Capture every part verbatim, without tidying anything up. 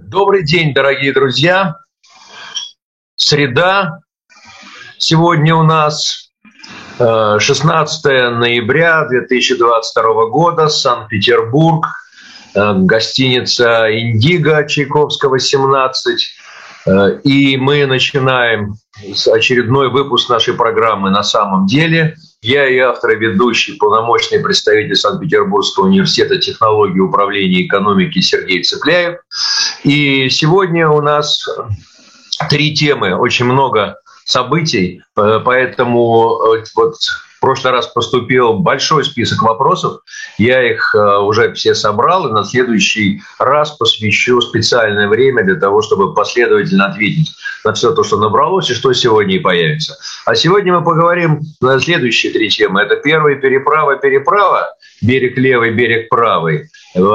Добрый день, дорогие друзья. Среда. Сегодня у нас шестнадцатое ноября две тысячи двадцать второго года, Санкт-Петербург, гостиница «Индиго», Чайковского, семнадцать. И мы начинаем очередной выпуск нашей программы «На самом деле». Я и автор и ведущий, полномочный представитель Санкт-Петербургского университета технологий управления и экономики Сергей Цепляев. И сегодня у нас три темы, очень много событий, поэтому вот в прошлый раз поступил большой список вопросов, я их уже все собрал, и на следующий раз посвящу специальное время для того, чтобы последовательно ответить на все то, что набралось и что сегодня и появится. А сегодня мы поговорим на следующие три темы. Это первая переправа, переправа, берег левый, берег правый.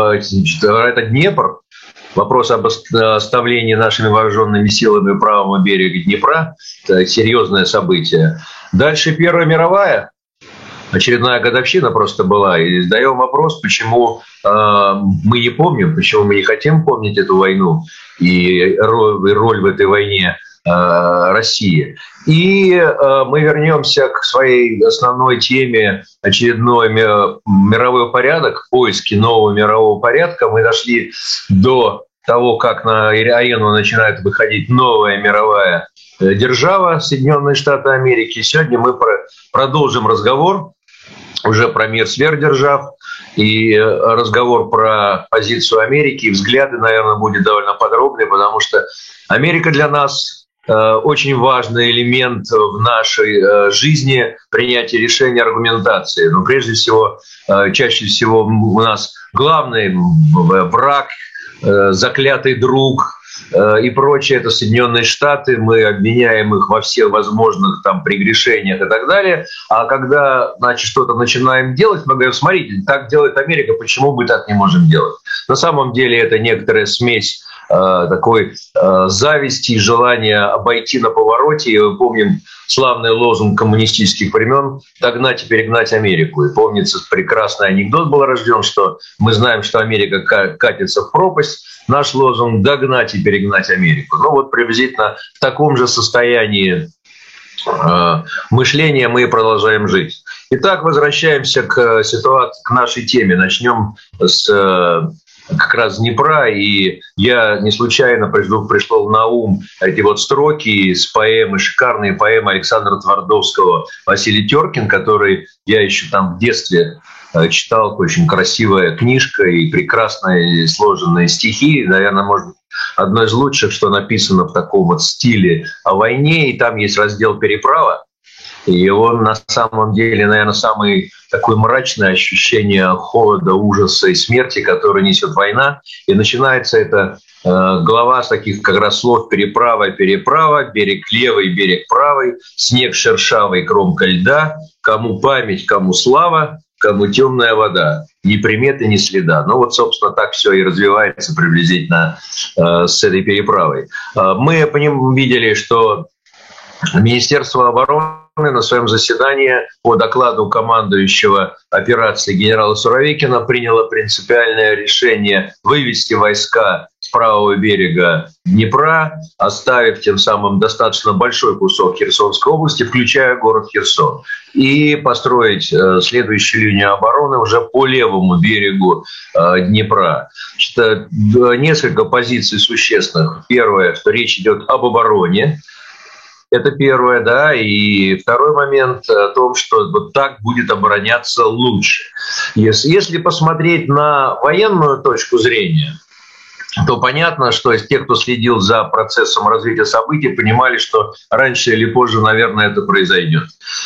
Это Днепр. Вопрос об оставлении нашими вооруженными силами правого берега Днепра – это серьезное событие. Дальше Первая мировая, очередная годовщина просто была. И задаем вопрос, почему э, мы не помним, почему мы не хотим помнить эту войну и роль, роль в этой войне э, России. И э, мы вернемся к своей основной теме, очередной мировой порядок, поиски нового мирового порядка. Мы дошли до того, как на арену начинает выходить новая мировая держава, Соединенные Штаты Америки. Сегодня мы про- продолжим разговор уже про мир сверхдержав и разговор про позицию Америки. И взгляды, наверное, будет довольно подробный, потому что Америка для нас э, очень важный элемент в нашей э, жизни принятия решений, аргументации. Но прежде всего, э, чаще всего у нас главный враг, э, заклятый друг и прочее, это Соединенные Штаты, мы обвиняем их во всех возможных там прегрешениях и так далее, а когда, значит, что-то начинаем делать, мы говорим: смотрите, так делает Америка, почему мы так не можем делать? На самом деле это некоторая смесь э, такой э, зависти и желания обойти на повороте, и мы помним славный лозунг коммунистических времен «догнать и перегнать Америку». И помнится, прекрасный анекдот был рожден, что мы знаем, что Америка катится в пропасть. Наш лозунг «догнать и перегнать Америку». Ну вот приблизительно в таком же состоянии э, мышления мы и продолжаем жить. Итак, возвращаемся к ситуации, к нашей теме. Начнем с э, как раз Днепра. И я не случайно пришло, пришло на ум эти вот строки из поэмы, шикарные поэмы Александра Твардовского «Василий Теркин», который я еще там в детстве читал, очень красивая книжка и прекрасные сложенные стихи. Наверное, может быть, одно из лучших, что написано в таком вот стиле о войне. И там есть раздел «Переправа». И он на самом деле, наверное, самое такое мрачное ощущение холода, ужаса и смерти, которое несет война. И начинается это э, глава с таких как раз слов: переправа, переправа, берег левый, берег правый, снег шершавый, кромка льда, кому память, кому слава, кому темная вода, ни приметы, ни следа. Ну вот, собственно, так все и развивается приблизительно э, с этой переправой. Э, мы по ним видели, что Министерство обороны на своем заседании по докладу командующего операцией генерала Суровикина приняло принципиальное решение вывести войска с правого берега Днепра, оставив тем самым достаточно большой кусок Херсонской области, включая город Херсон, и построить следующую линию обороны уже по левому берегу Днепра. Значит, несколько позиций существенных. Первое, что речь идет об обороне. Это первое, да. И второй момент о том, что вот так будет обороняться лучше. Если, если посмотреть на военную точку зрения, то понятно, что из тех, кто следил за процессом развития событий, понимали, что раньше или позже, наверное, это произойдет.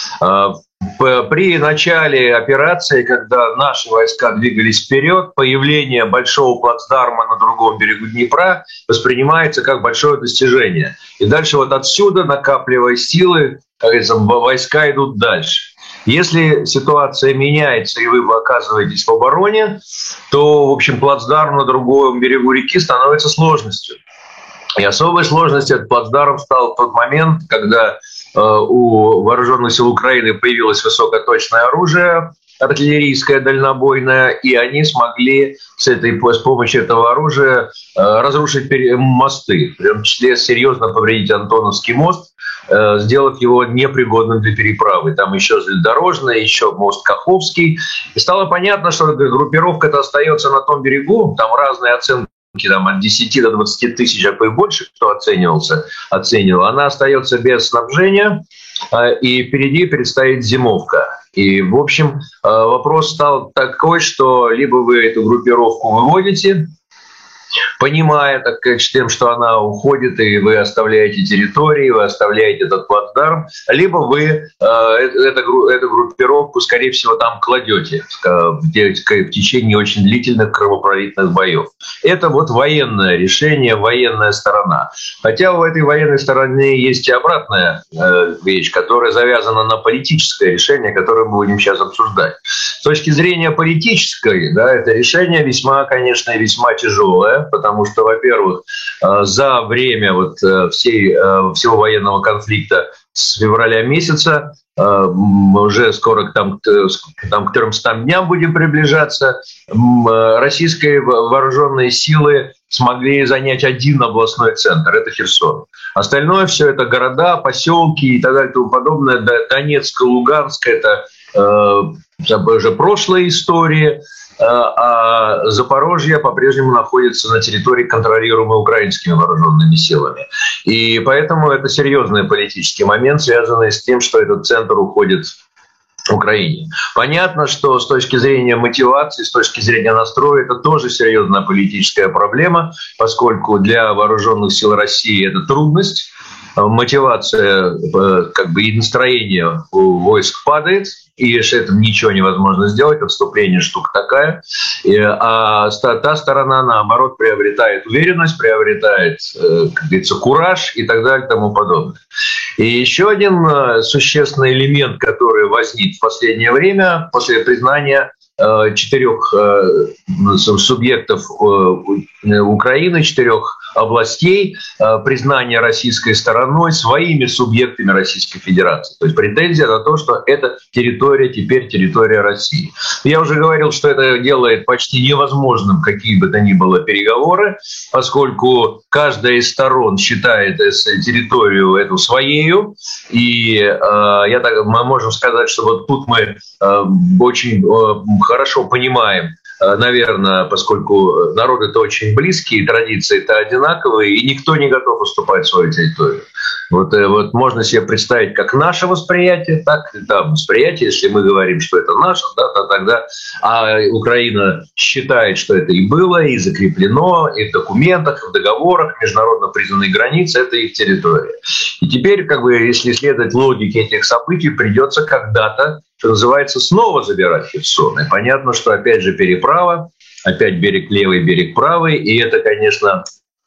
При начале операции, когда наши войска двигались вперед, появление большого плацдарма на другом берегу Днепра воспринимается как большое достижение. И дальше вот отсюда, накапливая силы, как говорится, войска идут дальше. Если ситуация меняется, и вы оказываетесь в обороне, то, в общем, плацдарм на другом берегу реки становится сложностью. И особой сложностью этот плацдарм стал в тот момент, когда у вооруженных сил Украины появилось высокоточное оружие, артиллерийское, дальнобойное, и они смогли с, этой, с помощью этого оружия разрушить мосты, в том числе серьезно повредить Антоновский мост, сделав его непригодным для переправы. Там еще железнодорожный, еще мост Каховский. И стало понятно, что группировка-то остается на том берегу, там разные оценки, там, от десяти до двадцати тысяч, а то и больше, кто оценивался, оценивал. Она остается без снабжения, и впереди предстоит зимовка. И, в общем, вопрос стал такой, что либо вы эту группировку выводите, понимая, так сказать, тем, что она уходит, и вы оставляете территории, вы оставляете этот плацдарм, либо вы э, эту, эту группировку, скорее всего, там кладете в, в, в течение очень длительных кровопролитных боев. Это вот военное решение, военная сторона. Хотя у этой военной стороны есть и обратная э, вещь, которая завязана на политическое решение, которое мы будем сейчас обсуждать. С точки зрения политической, да, это решение весьма, конечно, и весьма тяжелое, потому что, во-первых, за время вот всей, всего военного конфликта с февраля месяца, мы уже скоро к, там, там, к трёмстам дням будем приближаться, российские вооруженные силы смогли занять один областной центр, это Херсон. Остальное все это города, поселки и так далее и тому подобное. Донецк, Луганск – это э, уже прошлая история. А Запорожье по-прежнему находится на территории, контролируемой украинскими вооруженными силами. И поэтому это серьезный политический момент, связанный с тем, что этот центр уходит Украине. Понятно, что с точки зрения мотивации, с точки зрения настроя, это тоже серьезная политическая проблема, поскольку для вооруженных сил России это трудность. Мотивация, как бы, и настроение у войск падает, и с этим ничего невозможно сделать, отступление штука такая. И, а та сторона, наоборот, приобретает уверенность, приобретает, как говорится, кураж и так далее и тому подобное. И еще один существенный элемент, который возник в последнее время после признания четырех субъектов Украины, четырех областей, признание российской стороной своими субъектами Российской Федерации. То есть претензия на то, что эта территория теперь территория России. Я уже говорил, что это делает почти невозможным какие бы то ни было переговоры, поскольку каждая из сторон считает территорию эту своею. И э, я так, мы можем сказать, что вот тут мы э, очень э, хорошо понимаем, наверное, поскольку народы-то очень близкие, традиции-то одинаковые, и никто не готов уступать свою территорию. Вот, вот можно себе представить как наше восприятие, так и там восприятие, если мы говорим, что это наше, да, то тогда, а Украина считает, что это и было, и закреплено, и в документах, и в договорах, международно признанные границы, это их территория. И теперь, как бы, если следовать логике этих событий, придется когда-то, что называется, снова забирать Херсон. И понятно, что опять же переправа, опять берег левый, берег правый, и это, конечно,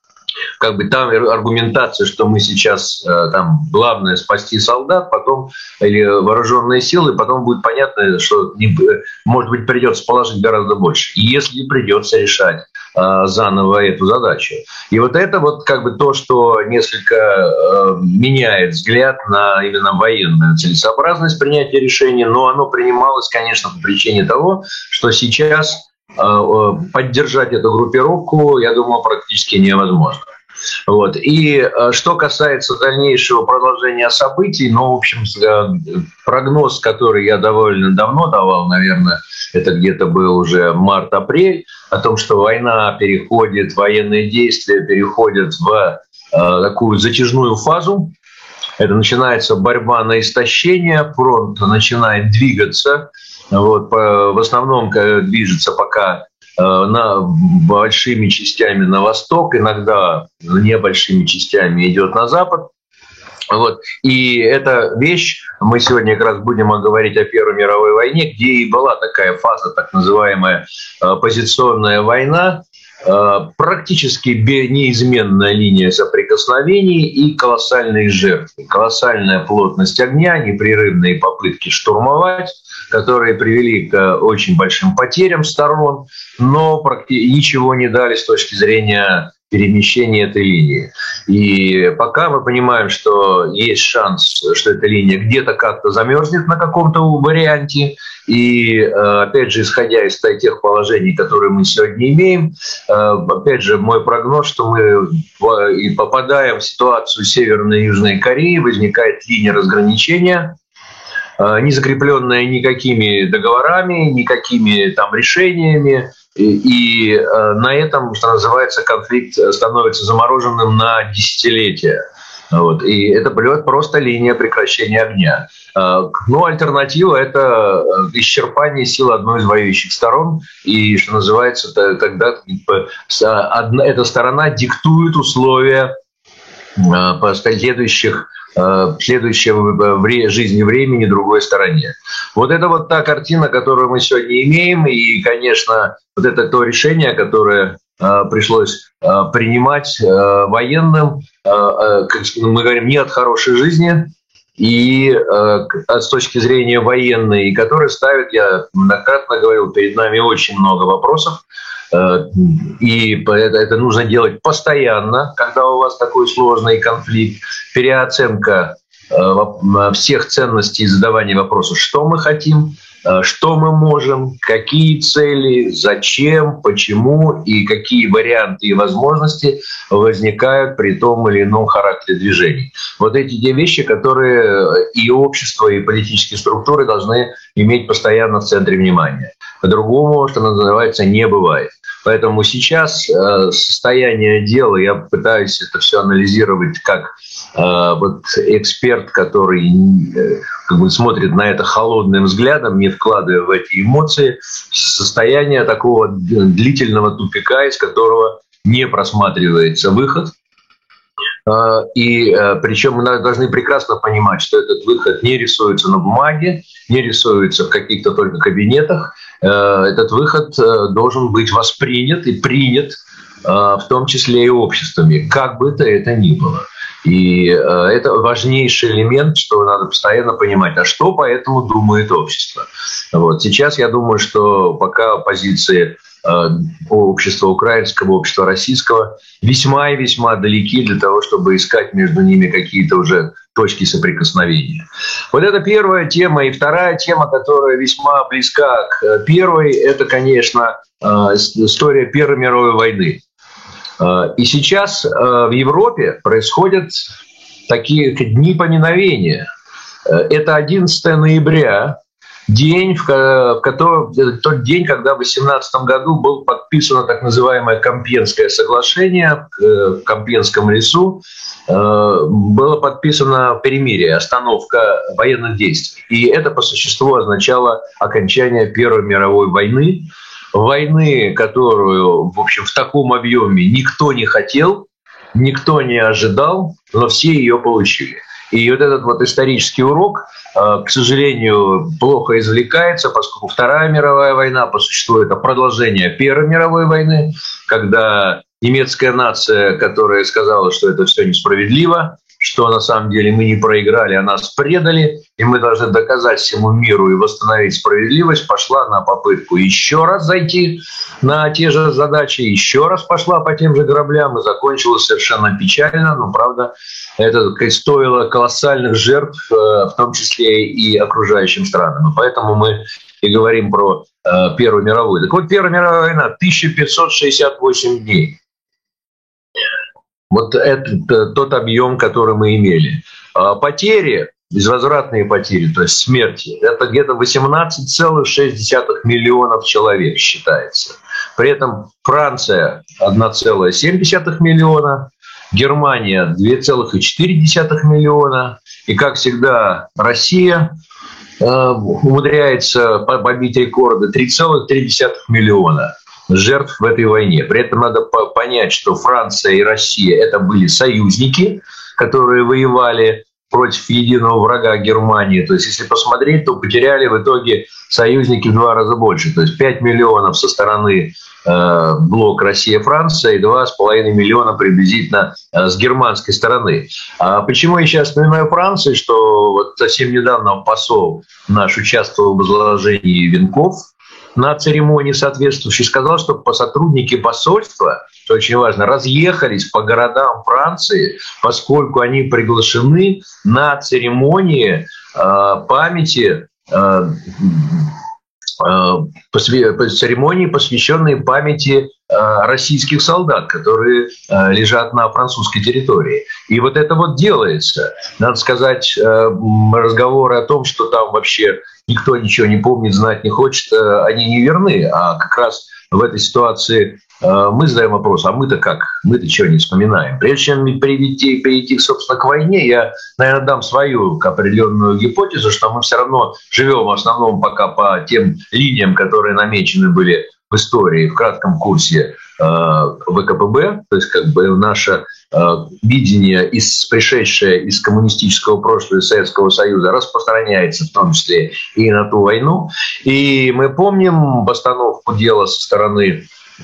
как бы там аргументация, что мы сейчас там главное спасти солдат, потом или вооруженные силы, потом будет понятно, что не, может быть придется положить гораздо больше, и если придется решать а, заново эту задачу. И вот это вот как бы то, что несколько а, меняет взгляд на именно военную целесообразность принятия решений, но оно принималось, конечно, по причине того, что сейчас поддержать эту группировку, я думаю, практически невозможно. Вот. И что касается дальнейшего продолжения событий, ну, в общем, прогноз, который я довольно давно давал, наверное, это где-то был уже март-апрель, о том, что война переходит, военные действия переходят в такую затяжную фазу. Это начинается борьба на истощение, фронт начинает двигаться. Вот, в основном движется пока на, большими частями на восток, иногда небольшими частями идет на запад. Вот. И эта вещь, мы сегодня как раз будем говорить о Первой мировой войне, где и была такая фаза, так называемая позиционная война, практически неизменная линия соприкосновений и колоссальные жертвы, колоссальная плотность огня, непрерывные попытки штурмовать, которые привели к очень большим потерям сторон, но ничего не дали с точки зрения перемещения этой линии. И пока мы понимаем, что есть шанс, что эта линия где-то как-то замерзнет на каком-то варианте, и, опять же, исходя из тех положений, которые мы сегодня имеем, опять же, мой прогноз, что мы и попадаем в ситуацию Северной и Южной Кореи, возникает линия разграничения, не закрепленная никакими договорами, никакими там решениями, и, и на этом, что называется, конфликт становится замороженным на десятилетия. Вот. И это просто линия прекращения огня. Ну, альтернатива – это исчерпание сил одной из воюющих сторон. И, что называется, тогда одна, эта сторона диктует условия последующих следующего жизни времени другой стороне. Вот это вот та картина, которую мы сегодня имеем. И, конечно, вот это то решение, которое пришлось принимать военным, как мы говорим, не от хорошей жизни, и с точки зрения военной, которая ставит, я многократно говорил, перед нами очень много вопросов, и это, это нужно делать постоянно, когда у вас такой сложный конфликт, переоценка всех ценностей и задавание вопросов, что мы хотим, что мы можем, какие цели, зачем, почему и какие варианты и возможности возникают при том или ином характере движений. Вот эти две вещи, которые и общество, и политические структуры должны иметь постоянно в центре внимания. По-другому, что называется, не бывает. Поэтому сейчас состояние дела, я пытаюсь это все анализировать как вот эксперт, который как бы смотрит на это холодным взглядом, не вкладывая в эти эмоции, состояние такого длительного тупика, из которого не просматривается выход. И причем мы должны прекрасно понимать, что этот выход не рисуется на бумаге, не рисуется в каких-то только кабинетах. Этот выход должен быть воспринят и принят, в том числе и обществами, как бы то это ни было. И это важнейший элемент, что надо постоянно понимать, а что по этому думает общество. Вот. Сейчас я думаю, что пока позиции общества украинского, общества российского весьма и весьма далеки для того, чтобы искать между ними какие-то уже точки соприкосновения. Вот это первая тема. И вторая тема, которая весьма близка к первой, это, конечно, история Первой мировой войны. И сейчас в Европе происходят такие дни поминовения. Это одиннадцатое ноября, день, в котором, тот день, когда в восемнадцатом году было подписано так называемое Компьенское соглашение в Компьенском лесу. Было подписано перемирие, остановка военных действий. И это по существу означало окончание Первой мировой войны. Войны, которую, в общем, в таком объеме никто не хотел, никто не ожидал, но все ее получили. И вот этот вот исторический урок, к сожалению, плохо извлекается, поскольку Вторая мировая война, по существу, это продолжение Первой мировой войны, когда немецкая нация, которая сказала, что это все несправедливо, что на самом деле мы не проиграли, а нас предали, и мы должны доказать всему миру и восстановить справедливость, пошла на попытку еще раз зайти на те же задачи, еще раз пошла по тем же граблям и закончилась совершенно печально, но, правда, это стоило колоссальных жертв, в том числе и окружающим странам. И поэтому мы и говорим про Первую мировую. Так вот, Первая мировая война, тысяча пятьсот шестьдесят восемь дней. Вот это тот объем, который мы имели. Потери, безвозвратные потери, то есть смерти, это где-то восемнадцать целых шесть десятых миллионов человек считается. При этом Франция одна целая семь десятых миллиона, Германия два целых четыре десятых миллиона, и, как всегда, Россия э, умудряется побить рекорды три целых три десятых миллиона жертв в этой войне. При этом надо понять, что Франция и Россия – это были союзники, которые воевали против единого врага Германии. То есть, если посмотреть, то потеряли в итоге союзники в два раза больше. То есть, пять миллионов со стороны э, блока Россия-Франция и два с половиной миллиона приблизительно э, с германской стороны. А почему я сейчас вспоминаю Францию, что вот совсем недавно посол наш участвовал в возложении венков на церемонии соответствующей, сказал, что по сотрудники посольства что очень важно, разъехались по городам Франции, поскольку они приглашены на церемонии э, памяти, э, по церемонии, посвященной памяти российских солдат, которые лежат на французской территории. И вот это вот делается. Надо сказать, разговоры о том, что там вообще никто ничего не помнит, знать не хочет, они не верны. А как раз в этой ситуации мы задаем вопрос, а мы-то как? Мы-то чего не вспоминаем? Прежде чем перейти, перейти, собственно, к войне, я, наверное, дам свою определенную гипотезу, что мы все равно живем в основном пока по тем линиям, которые намечены были в истории, в кратком курсе э, ВКПБ, то есть как бы наше э, видение, из, пришедшее из коммунистического прошлого Советского Союза, распространяется в том числе и на ту войну. И мы помним постановку дела со стороны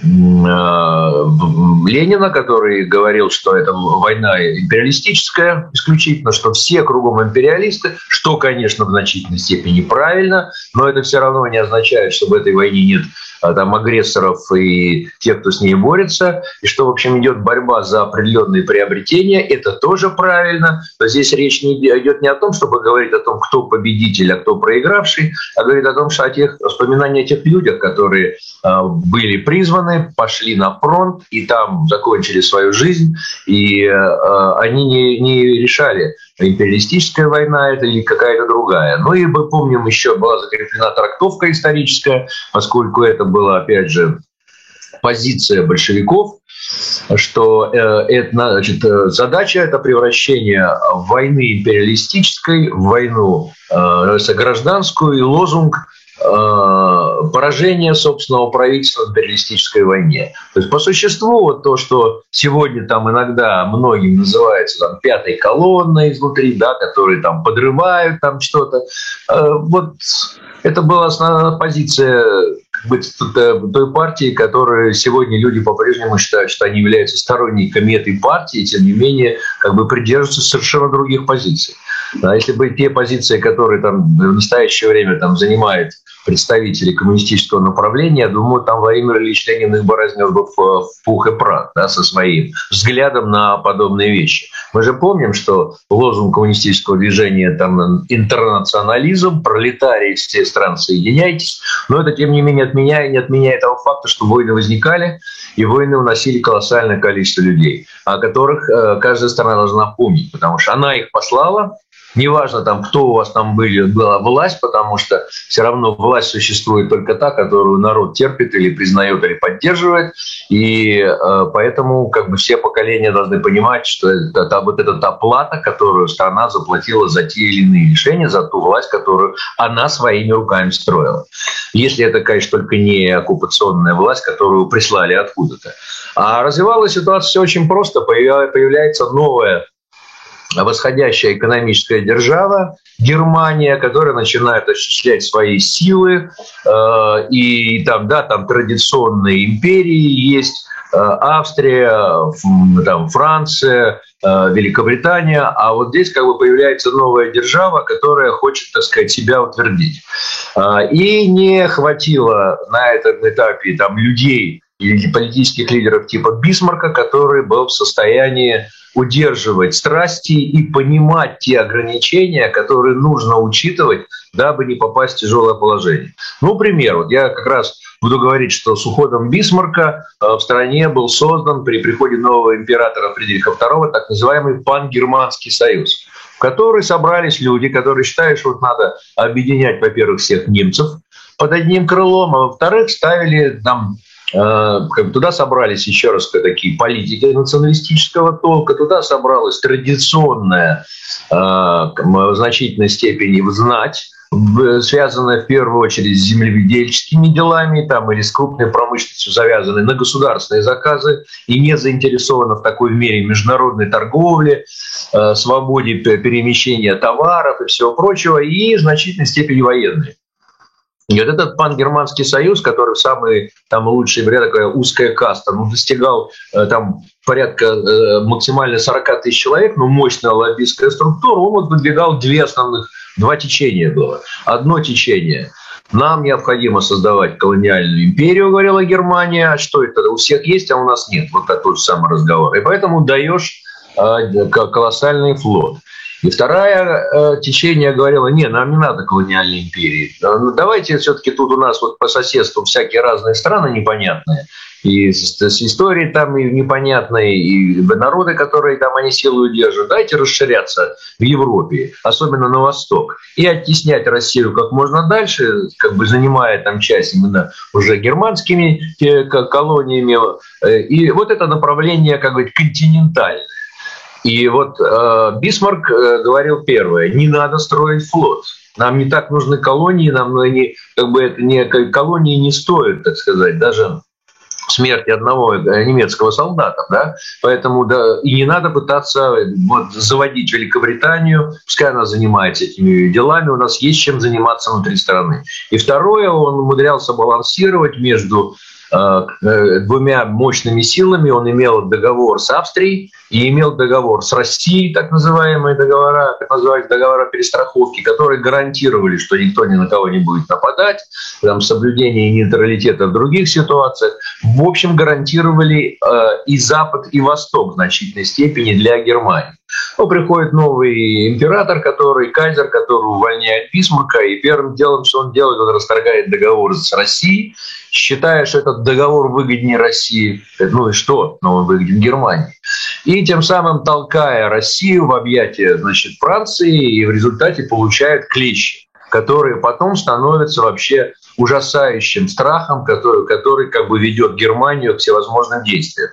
Ленина, который говорил, что это война империалистическая исключительно, что все кругом империалисты, что, конечно, в значительной степени правильно, но это все равно не означает, что в этой войне нет там агрессоров и тех, кто с ней борется, и что, в общем, идет борьба за определенные приобретения, это тоже правильно. Но здесь речь не идет не о том, чтобы говорить о том, кто победитель, а кто проигравший, а говорит о том, что о тех воспоминания о тех людях, которые э, были призваны, пошли на фронт и там закончили свою жизнь, и э, они не, не решали, империалистическая война это или какая-то другая. Ну и мы помним, еще была закреплена трактовка историческая, поскольку это была, опять же, позиция большевиков, что э, это, значит, задача – это превращение войны империалистической в войну э, гражданскую, и лозунг э, поражения собственного правительства в империалистической войне. То есть по существу вот то, что сегодня там иногда многим называется там, пятой колонной изнутри, да, которые там подрывают там что-то, э, вот это была основная позиция быть той партии, которую сегодня люди по-прежнему считают, что они являются сторонниками этой партии, и тем не менее как бы придерживаются совершенно других позиций. А если бы те позиции, которые там в настоящее время там занимают представители коммунистического направления, я думаю, там Владимир Ильич Ленин их бы разнес бы в пух и прах, да, со своим взглядом на подобные вещи. Мы же помним, что лозунг коммунистического движения там интернационализм, пролетарии всех стран соединяйтесь, но это, тем не менее, отменяет, не отменяет того факта, что войны возникали, и войны уносили колоссальное количество людей, о которых э, каждая страна должна помнить, потому что она их послала. Неважно, там, кто у вас там были, была власть, потому что все равно власть существует только та, которую народ терпит или признает, или поддерживает. И э, поэтому как бы, все поколения должны понимать, что это, это, вот эта та плата, которую страна заплатила за те или иные решения, за ту власть, которую она своими руками строила. Если это, конечно, только не оккупационная власть, которую прислали откуда-то. А развивалась ситуация очень просто. Появляется новая восходящая экономическая держава, Германия, которая начинает осуществлять свои силы, э, и там, да, там традиционные империи есть, э, Австрия, там, Франция, э, Великобритания, а вот здесь как бы появляется новая держава, которая хочет, так сказать, себя утвердить. Э, и не хватило на этом этапе там, людей или политических лидеров типа Бисмарка, который был в состоянии удерживать страсти и понимать те ограничения, которые нужно учитывать, дабы не попасть в тяжелое положение. Ну, пример. Вот я как раз буду говорить, что с уходом Бисмарка в стране был создан при приходе нового императора Фридриха второго так называемый Пангерманский союз, в который собрались люди, которые считают, что вот надо объединять, во-первых, всех немцев под одним крылом, а во-вторых, ставили там... Туда собрались, еще раз, такие политики националистического толка, туда собралась традиционная в значительной степени знать, связанная в первую очередь с земледельческими делами там, или с крупной промышленностью, завязанной на государственные заказы и не заинтересована в такой мере международной торговле, свободе перемещения товаров и всего прочего, и в значительной степени военной. И вот этот Пангерманский союз, который в самые там, лучшие времена, такая узкая каста, ну, достигал там, порядка максимально сорок тысяч человек, ну, мощная лоббистская структура, он вот выдвигал две основных, два течения было. Одно течение Нам необходимо создавать колониальную империю, говорила Германия. А что это? У всех есть, а у нас нет. Вот такой же самый разговор. И поэтому даешь э, колоссальный флот. И второе э, течение говорило: не, нам не надо колониальной империи. Давайте все-таки тут у нас вот по соседству всякие разные страны непонятные. И с, с историей там и непонятной, и народы, которые там они силой удерживают. Дайте расширяться в Европе, особенно на восток, и оттеснять Россию как можно дальше, как бы занимая там часть именно уже германскими колониями. И вот это направление, как бы, континентальное. И вот э, Бисмарк э, говорил первое: не надо строить флот. Нам не так нужны колонии, нам они, как бы, это не, колонии не стоят, так сказать, даже смерти одного немецкого солдата, да, поэтому да, и не надо пытаться вот заводить Великобританию, пускай она занимается этими делами, у нас есть чем заниматься внутри страны. И второе, он умудрялся балансировать между э, двумя мощными силами. Он имел договор с Австрией и имел договор с Россией, так называемые договора, так называемые договора перестраховки, которые гарантировали, что никто ни на кого не будет нападать, там, соблюдение нейтралитета в других ситуациях. В общем, гарантировали э, и Запад, и Восток в значительной степени для Германии. Но приходит новый император, который, кайзер, который увольняет Бисмарка, и первым делом, что он делает, он расторгает договор с Россией, считая, что этот договор выгоднее России. Ну и что? Но он выгоден Германии. И тем самым толкая Россию в объятия, значит, Франции, и в результате получает клещи, которые потом становятся вообще ужасающим страхом, который, который как бы ведет Германию к всевозможным действиям.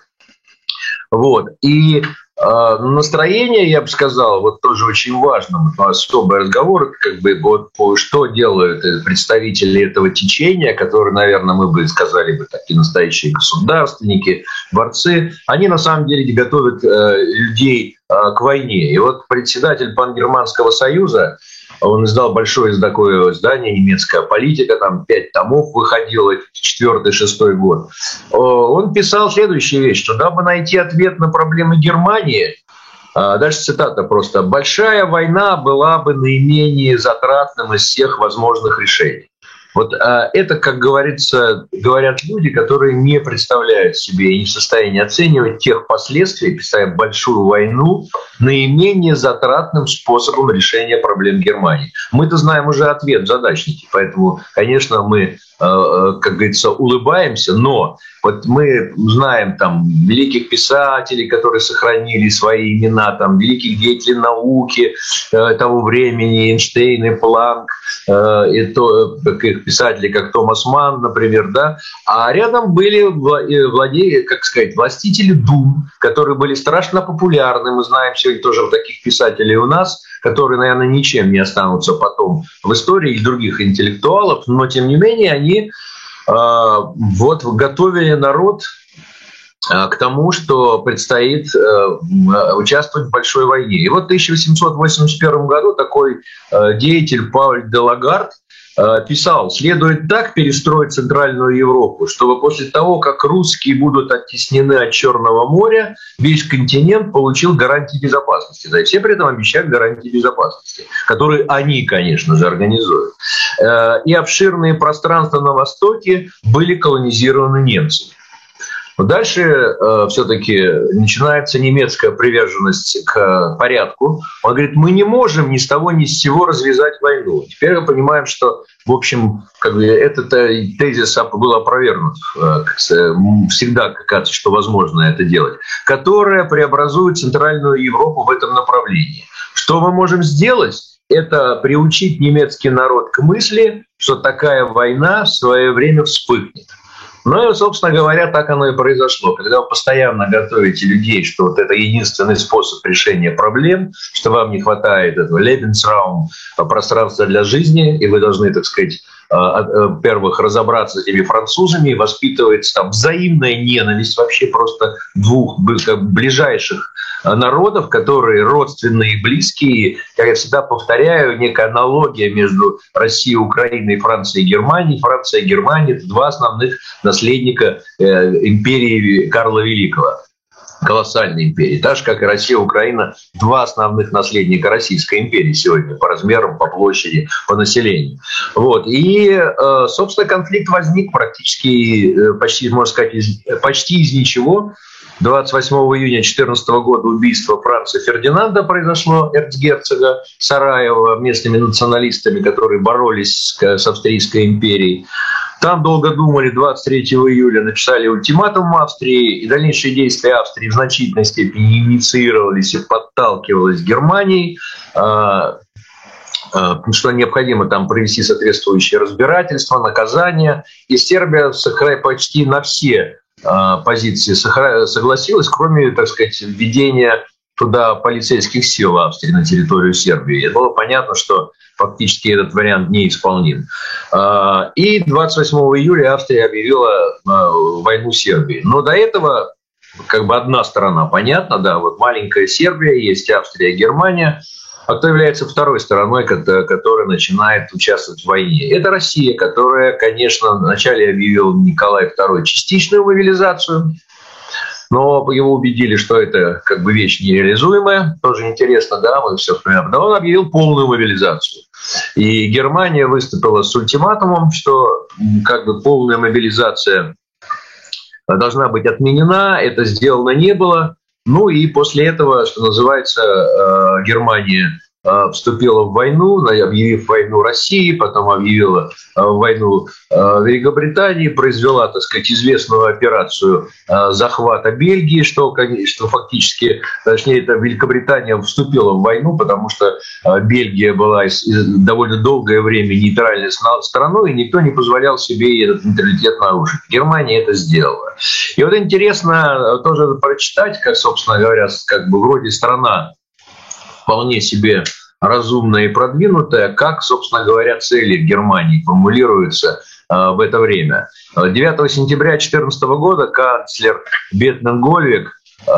Вот. И э, настроение, я бы сказал, вот тоже очень важно, особый разговор, как бы, вот, что делают представители этого течения, которые, наверное, мы бы сказали бы, такие настоящие государственники, борцы, они на самом деле готовят э, людей э, к войне. И вот председатель Пангерманского союза, он издал большое такое издание «Немецкая политика», там пять томов выходило, четвертый-шестой год. Он писал следующую вещь, что дабы найти ответ на проблемы Германии, дальше цитата просто: «большая война была бы наименее затратным из всех возможных решений». Вот это, как говорится, говорят люди, которые не представляют себе и не в состоянии оценивать тех последствий, представляя большую войну, наименее затратным способом решения проблем Германии. Мы-то знаем уже ответ в задачнике, поэтому, конечно, мы, как говорится, улыбаемся, но вот мы знаем там великих писателей, которые сохранили свои имена, там великих деятелей науки э, того времени, Эйнштейн и Планк, э, и то, таких писателей, как Томас Манн, например, да, а рядом были владе, как сказать, властители дум, которые были страшно популярны. Мы знаем сегодня тоже таких писателей у нас, которые, наверное, ничем не останутся потом в истории, и других интеллектуалов, но тем не менее они вот готовили народ к тому, что предстоит участвовать в большой войне. И вот в тысяча восемьсот восемьдесят первом году такой деятель Пауль де Лагард писал: следует так перестроить Центральную Европу, чтобы после того, как русские будут оттеснены от Черного моря, весь континент получил гарантии безопасности. Да, и все при этом обещают гарантии безопасности, которые они, конечно же, организуют. И обширные пространства на Востоке были колонизированы немцами. Дальше э, все-таки начинается немецкая приверженность к порядку. Он говорит: мы не можем ни с того ни с сего развязать войну. Теперь мы понимаем, что, в общем, как бы этот тезис был опровергнут. Э, всегда кажется, что возможно это делать. Которая преобразует Центральную Европу в этом направлении. Что мы можем сделать? Это приучить немецкий народ к мысли, что такая война в свое время вспыхнет. Ну и, собственно говоря, так оно и произошло. Когда вы постоянно готовите людей, что вот это единственный способ решения проблем, что вам не хватает этого Lebensraum, пространства для жизни, и вы должны, так сказать, во-первых, разобраться с этими французами, воспитывается там взаимная ненависть вообще просто двух ближайших народов, которые родственные и близкие. Как я всегда повторяю, некая аналогия между Россией, Украиной, Францией и Германией. Франция и Германия – это два основных наследника э, империи Карла Великого. колоссальной империи. Так же, как и Россия, Украина, два основных наследника Российской империи сегодня по размерам, по площади, по населению. Вот. И, собственно, конфликт возник практически, почти, можно сказать, из, почти из ничего. двадцать восьмого июня две тысячи четырнадцатого года убийство Франца Фердинанда произошло, эрцгерцога Сараева, местными националистами, которые боролись с Австрийской империей. Там долго думали, двадцать третьего июля написали ультиматум Австрии, и дальнейшие действия Австрии в значительной степени инициировались и подталкивались Германией, что необходимо там провести соответствующее разбирательство, наказание. И Сербия почти на все позиции согласилась, кроме, так сказать, введения туда полицейских сил Австрии на территорию Сербии. И было понятно, что фактически этот вариант неисполним. И двадцать восьмого июля Австрия объявила войну Сербии. Но до этого как бы одна сторона, понятно, да, вот маленькая Сербия, есть Австрия, Германия. А кто является второй стороной, которая начинает участвовать в войне? Это Россия, которая, конечно, вначале объявил Николай второй частичную мобилизацию, но его убедили, что это как бы вещь нереализуемая. Тоже интересно, да, мы все вспоминаем. Но он объявил полную мобилизацию. И Германия выступила с ультиматумом, что как бы полная мобилизация должна быть отменена. Это сделано не было. Ну и после этого, что называется, Германия вступила в войну, объявив войну России, потом объявила войну Великобритании, произвела, так сказать, известную операцию захвата Бельгии, что, что фактически, точнее, это Великобритания вступила в войну, потому что Бельгия была довольно долгое время нейтральной страной, и никто не позволял себе этот нейтралитет нарушить. Германия это сделала. И вот интересно тоже прочитать, как, собственно говоря, как бы вроде страна вполне себе разумная и продвинутая, как, собственно говоря, цели Германии формулируются э, в это время. девятого сентября две тысячи четырнадцатого года канцлер Бетман Гольвек, э,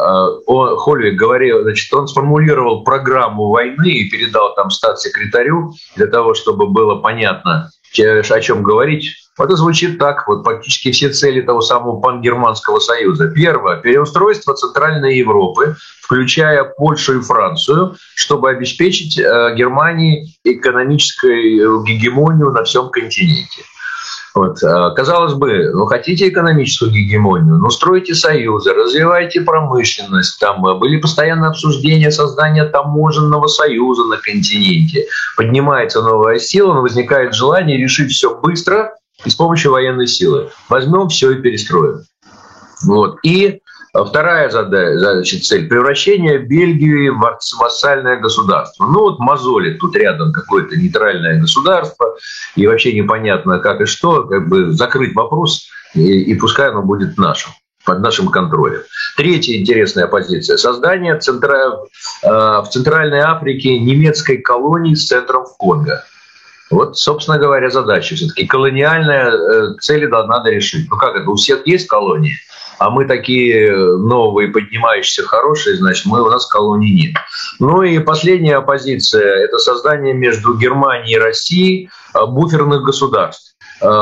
он, Хольвик говорил, значит, он сформулировал программу войны и передал там статс-секретарю для того, чтобы было понятно, о чем говорить. Это звучит так, вот практически все цели того самого пангерманского союза. Первое – переустройство Центральной Европы, включая Польшу и Францию, чтобы обеспечить э, Германии экономическую гегемонию на всем континенте. Вот. Казалось бы, ну хотите экономическую гегемонию, ну стройте союзы, развивайте промышленность. Там были постоянные обсуждения создания таможенного союза на континенте. Поднимается новая сила, но возникает желание решить все быстро и с помощью военной силы. Возьмем все и перестроим. Вот. И вторая задача, цель – превращение Бельгии в вассальное государство. Ну вот мозолит тут рядом какое-то нейтральное государство, и вообще непонятно как и что, как бы закрыть вопрос, и, и пускай оно будет нашим, под нашим контролем. Третья интересная позиция – создание центра, э, в Центральной Африке немецкой колонии с центром в Конго. Вот, собственно говоря, задача. Все-таки колониальная э, цель надо решить. Ну как это, у всех есть колонии? А мы такие новые, поднимающиеся, хорошие, значит, мы, у нас колоний нет. Ну и последняя оппозиция – это создание между Германией и Россией буферных государств,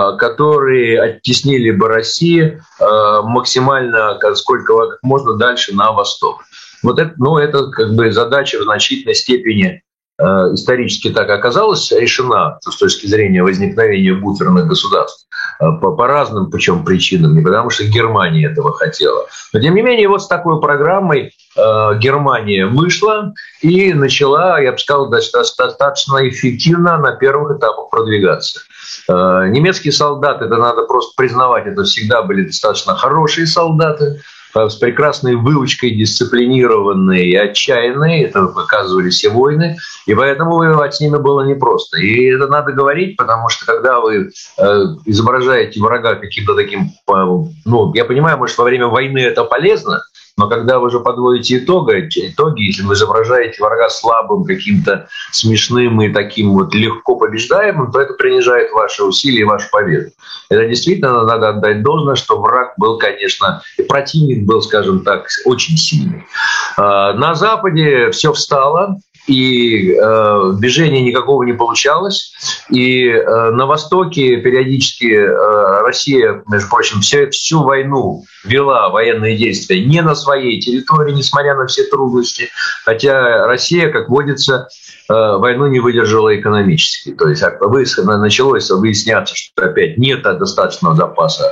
которые оттеснили бы Россию максимально, сколько как можно дальше на восток. Вот это, ну, это как бы задача в значительной степени исторически так оказалась решена с точки зрения возникновения буферных государств по, по разным причем причинам, не потому что Германия этого хотела. Но тем не менее вот с такой программой э, Германия вышла и начала, я бы сказал, достаточно эффективно на первых этапах продвигаться. Э, немецкие солдаты, это надо просто признавать, это всегда были достаточно хорошие солдаты, с прекрасной выучкой, дисциплинированные и отчаянные. Это показывали все войны. И поэтому воевать с ними было непросто. И это надо говорить, потому что когда вы э, изображаете врага каким-то таким... Ну, я понимаю, может, во время войны это полезно, но когда вы уже подводите итоги, итоги, если вы изображаете врага слабым, каким-то смешным и таким вот легко побеждаемым, то это принижает ваши усилия и вашу победу. Это действительно надо отдать должное, что враг был, конечно, и противник был, скажем так, очень сильный. На Западе все встало, и э, движения никакого не получалось. И э, на Востоке периодически э, Россия, между прочим, всю, всю войну вела военные действия не на своей территории, несмотря на все трудности. Хотя Россия, как водится, э, войну не выдержала экономически. То есть началось выясняться, что опять нет достаточного запаса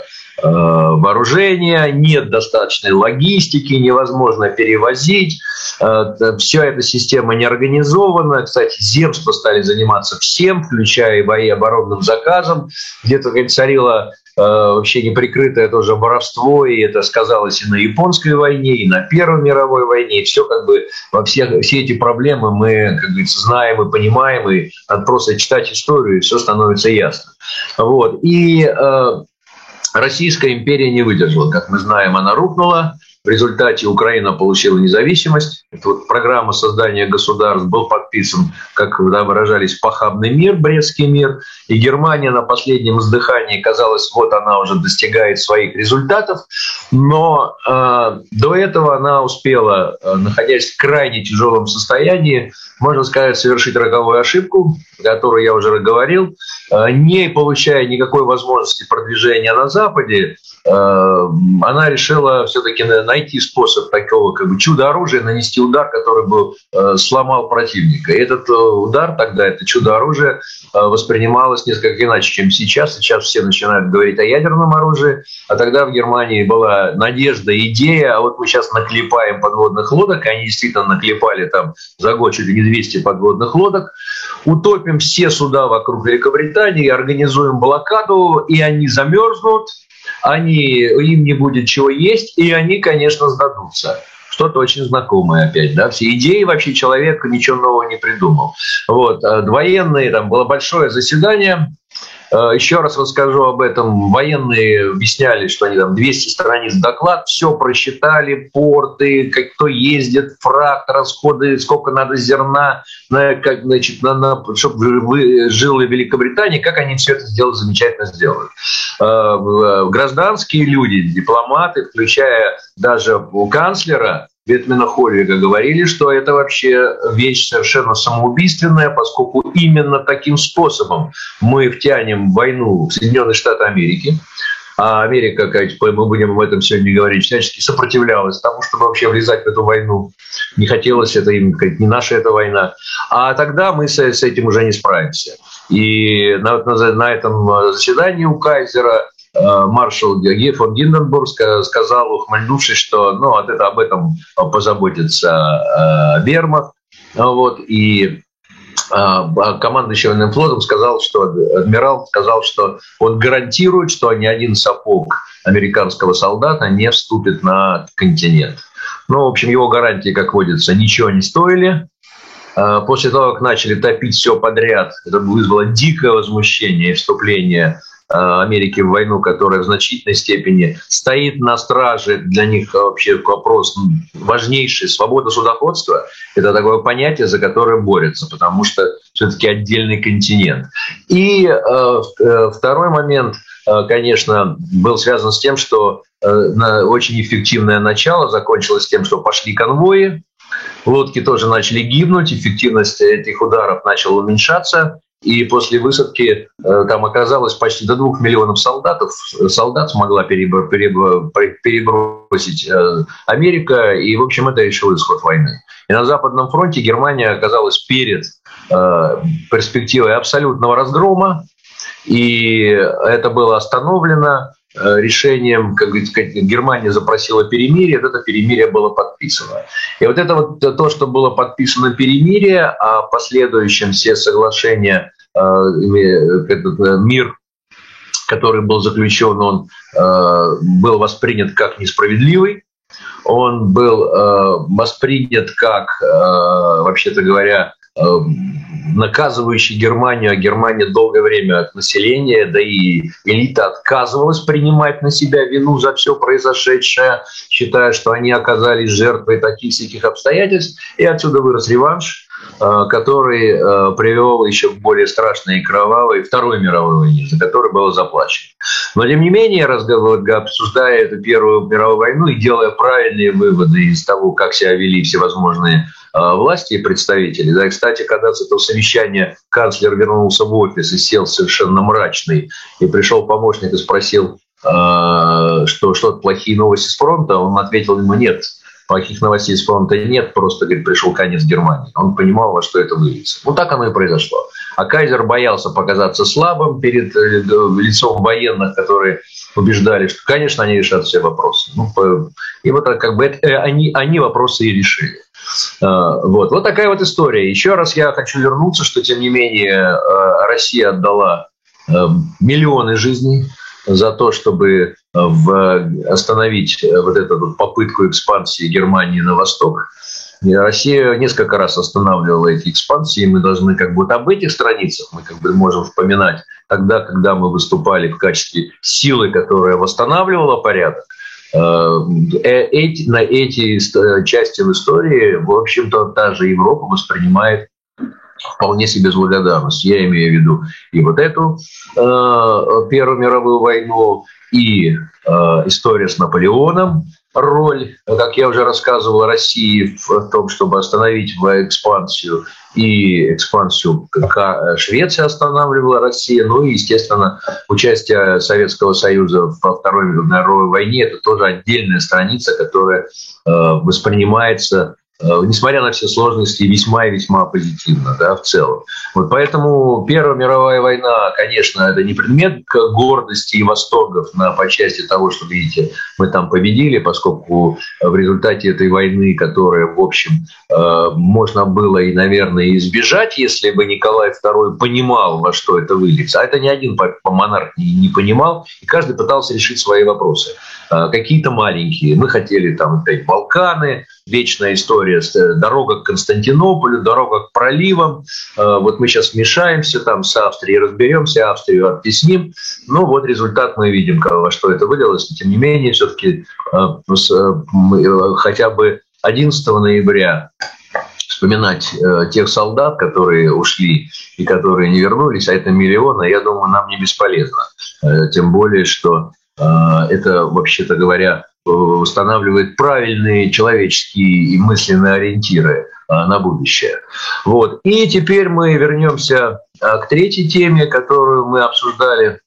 вооружения, нет достаточной логистики, невозможно перевозить, вся эта система не организована. Кстати, земства стали заниматься всем, включая и оборонным заказом. Где-то царило вообще неприкрытое тоже воровство, и это сказалось и на японской войне, и на Первой мировой войне. И все как бы во всех, все эти проблемы мы, как говорится, знаем и понимаем, и надо просто читать историю, и все становится ясно. Вот. И Российская империя не выдержала. Как мы знаем, она рухнула. В результате Украина получила независимость. Это вот программа создания государств, был подписан, как выражались, похабный мир, Брестский мир. И Германия на последнем издыхании, казалось, вот она уже достигает своих результатов. Но э, до этого она успела, э, находясь в крайне тяжелом состоянии, можно сказать, совершить роковую ошибку, о которой я уже говорил. Э, не получая никакой возможности продвижения на Западе, э, она решила все-таки найти способ такого как бы чудо-оружия, нанести удар, который бы э, сломал противника. И этот э, удар тогда, это чудо-оружие, э, воспринималось несколько иначе, чем сейчас. Сейчас все начинают говорить о ядерном оружии, а тогда в Германии была надежда, идея, а вот мы сейчас наклепаем подводных лодок, и они действительно наклепали там за год чуть ли не двести подводных лодок, утопим все суда вокруг Великобритании, организуем блокаду, и они замерзнут, они, им не будет чего есть, и они, конечно, сдадутся. Что-то очень знакомое опять, да, все идеи вообще человек ничего нового не придумал. Вот, военные, там было большое заседание. Еще раз расскажу об этом. Военные объясняли, что они там двести страниц доклад, все просчитали, порты, как кто ездит, фракт, расходы, сколько надо зерна, на, как, значит, на, на, чтобы жила Великобритания, как они все это сделают, замечательно сделают. Гражданские люди, дипломаты, включая даже у канцлера Витмена Хорвига, говорили, что это вообще вещь совершенно самоубийственная, поскольку именно таким способом мы втянем войну в Соединенные Штаты Америки. А Америка, мы будем об этом сегодня говорить, всячески сопротивлялась тому, чтобы вообще влезать в эту войну. Не хотелось, это им, не наша эта война. А тогда мы с, с этим уже не справимся. И на, на, на этом заседании у Кайзера маршал Ге фон Гинденбург сказал, ухмыльнувшись, что ну, от это, об этом позаботится Вермахт. Вот, и командующий военным флотом сказал, что адмирал сказал, что он гарантирует, что ни один сапог американского солдата не вступит на континент. Ну, в общем, его гарантии, как водится, ничего не стоили. После того, как начали топить все подряд, это вызвало дикое возмущение и вступление Америки в войну, которая в значительной степени стоит на страже, для них вообще вопрос важнейший. Свобода судоходства – это такое понятие, за которое борются, потому что все-таки отдельный континент. И э, второй момент, э, конечно, был связан с тем, что э, очень эффективное начало закончилось тем, что пошли конвои, лодки тоже начали гибнуть, эффективность этих ударов начала уменьшаться. И после высадки э, там оказалось почти до двух миллионов солдатов. Солдат смогла перебро- перебро- перебросить э, Америка, и, в общем, это решил исход войны. И на Западном фронте Германия оказалась перед э, перспективой абсолютного разгрома, и это было остановлено решением, как говорится, Германия запросила перемирие, это перемирие было подписано. И вот это вот то, что было подписано перемирие, а в последующем все соглашения, этот мир, который был заключен, он был воспринят как несправедливый, он был воспринят как, вообще-то говоря, наказывающий Германию, а Германия долгое время от населения, да и элита отказывалась принимать на себя вину за все произошедшее, считая, что они оказались жертвой таких всяких обстоятельств. И отсюда вырос реванш. который привел еще к более страшной и кровавой Второй мировой войне, за которую было заплачено. Но, тем не менее, разговор, обсуждая эту Первую мировую войну и делая правильные выводы из того, как себя вели всевозможные власти и представители. Да, и, кстати, когда с этого совещания канцлер вернулся в офис и сел совершенно мрачный, и пришел помощник и спросил, что что-то плохие новости с фронта, он ответил ему: нет, плохих новостей с фронта нет, просто, говорит, пришел конец Германии. Он понимал, во что это выльется. Вот так оно и произошло. А кайзер боялся показаться слабым перед лицом военных, которые убеждали, что, конечно, они решат все вопросы. Ну, и вот как бы это, они, они вопросы и решили. Вот. Вот такая вот история. Еще раз я хочу вернуться, что, тем не менее, Россия отдала миллионы жизней за то, чтобы остановить вот эту попытку экспансии Германии на восток. И Россия несколько раз останавливала эти экспансии. Мы должны как бы вот об этих страницах мы как бы можем вспоминать тогда, когда мы выступали в качестве силы, которая восстанавливала порядок. Эти, на эти части в истории, в общем-то, та же Европа воспринимает вполне себе с благодарностью. Я имею в виду и вот эту э, Первую мировую войну, и э, история с Наполеоном, роль, как я уже рассказывал, России в том, чтобы остановить экспансию, и экспансию Швеции останавливала Россия, ну и, естественно, участие Советского Союза во Второй мировой войне – это тоже отдельная страница, которая э, воспринимается, несмотря на все сложности, весьма и весьма позитивно, да, в целом. Вот поэтому Первая мировая война, конечно, это не предмет гордости и восторгов на, по части того, что, видите, мы там победили, поскольку в результате этой войны, которая, в общем, э, можно было и, наверное, избежать, если бы Николай Второй понимал, во что это выльется. А это ни один монарх не, не понимал, и каждый пытался решить свои вопросы. Э, какие-то маленькие. Мы хотели там опять Балканы, вечная история, дорога к Константинополю, дорога к проливам. Вот мы сейчас вмешаемся там с Австрией, разберемся, Австрию оттесним. Ну вот результат мы видим, во что это вылилось. Тем не менее, все-таки хотя бы одиннадцатого ноября вспоминать тех солдат, которые ушли и которые не вернулись, а это миллионы, я думаю, нам не бесполезно. Тем более, что это, вообще-то говоря, устанавливает правильные человеческие и мысленные ориентиры на будущее. Вот. И теперь мы вернемся к третьей теме, которую мы обсуждали,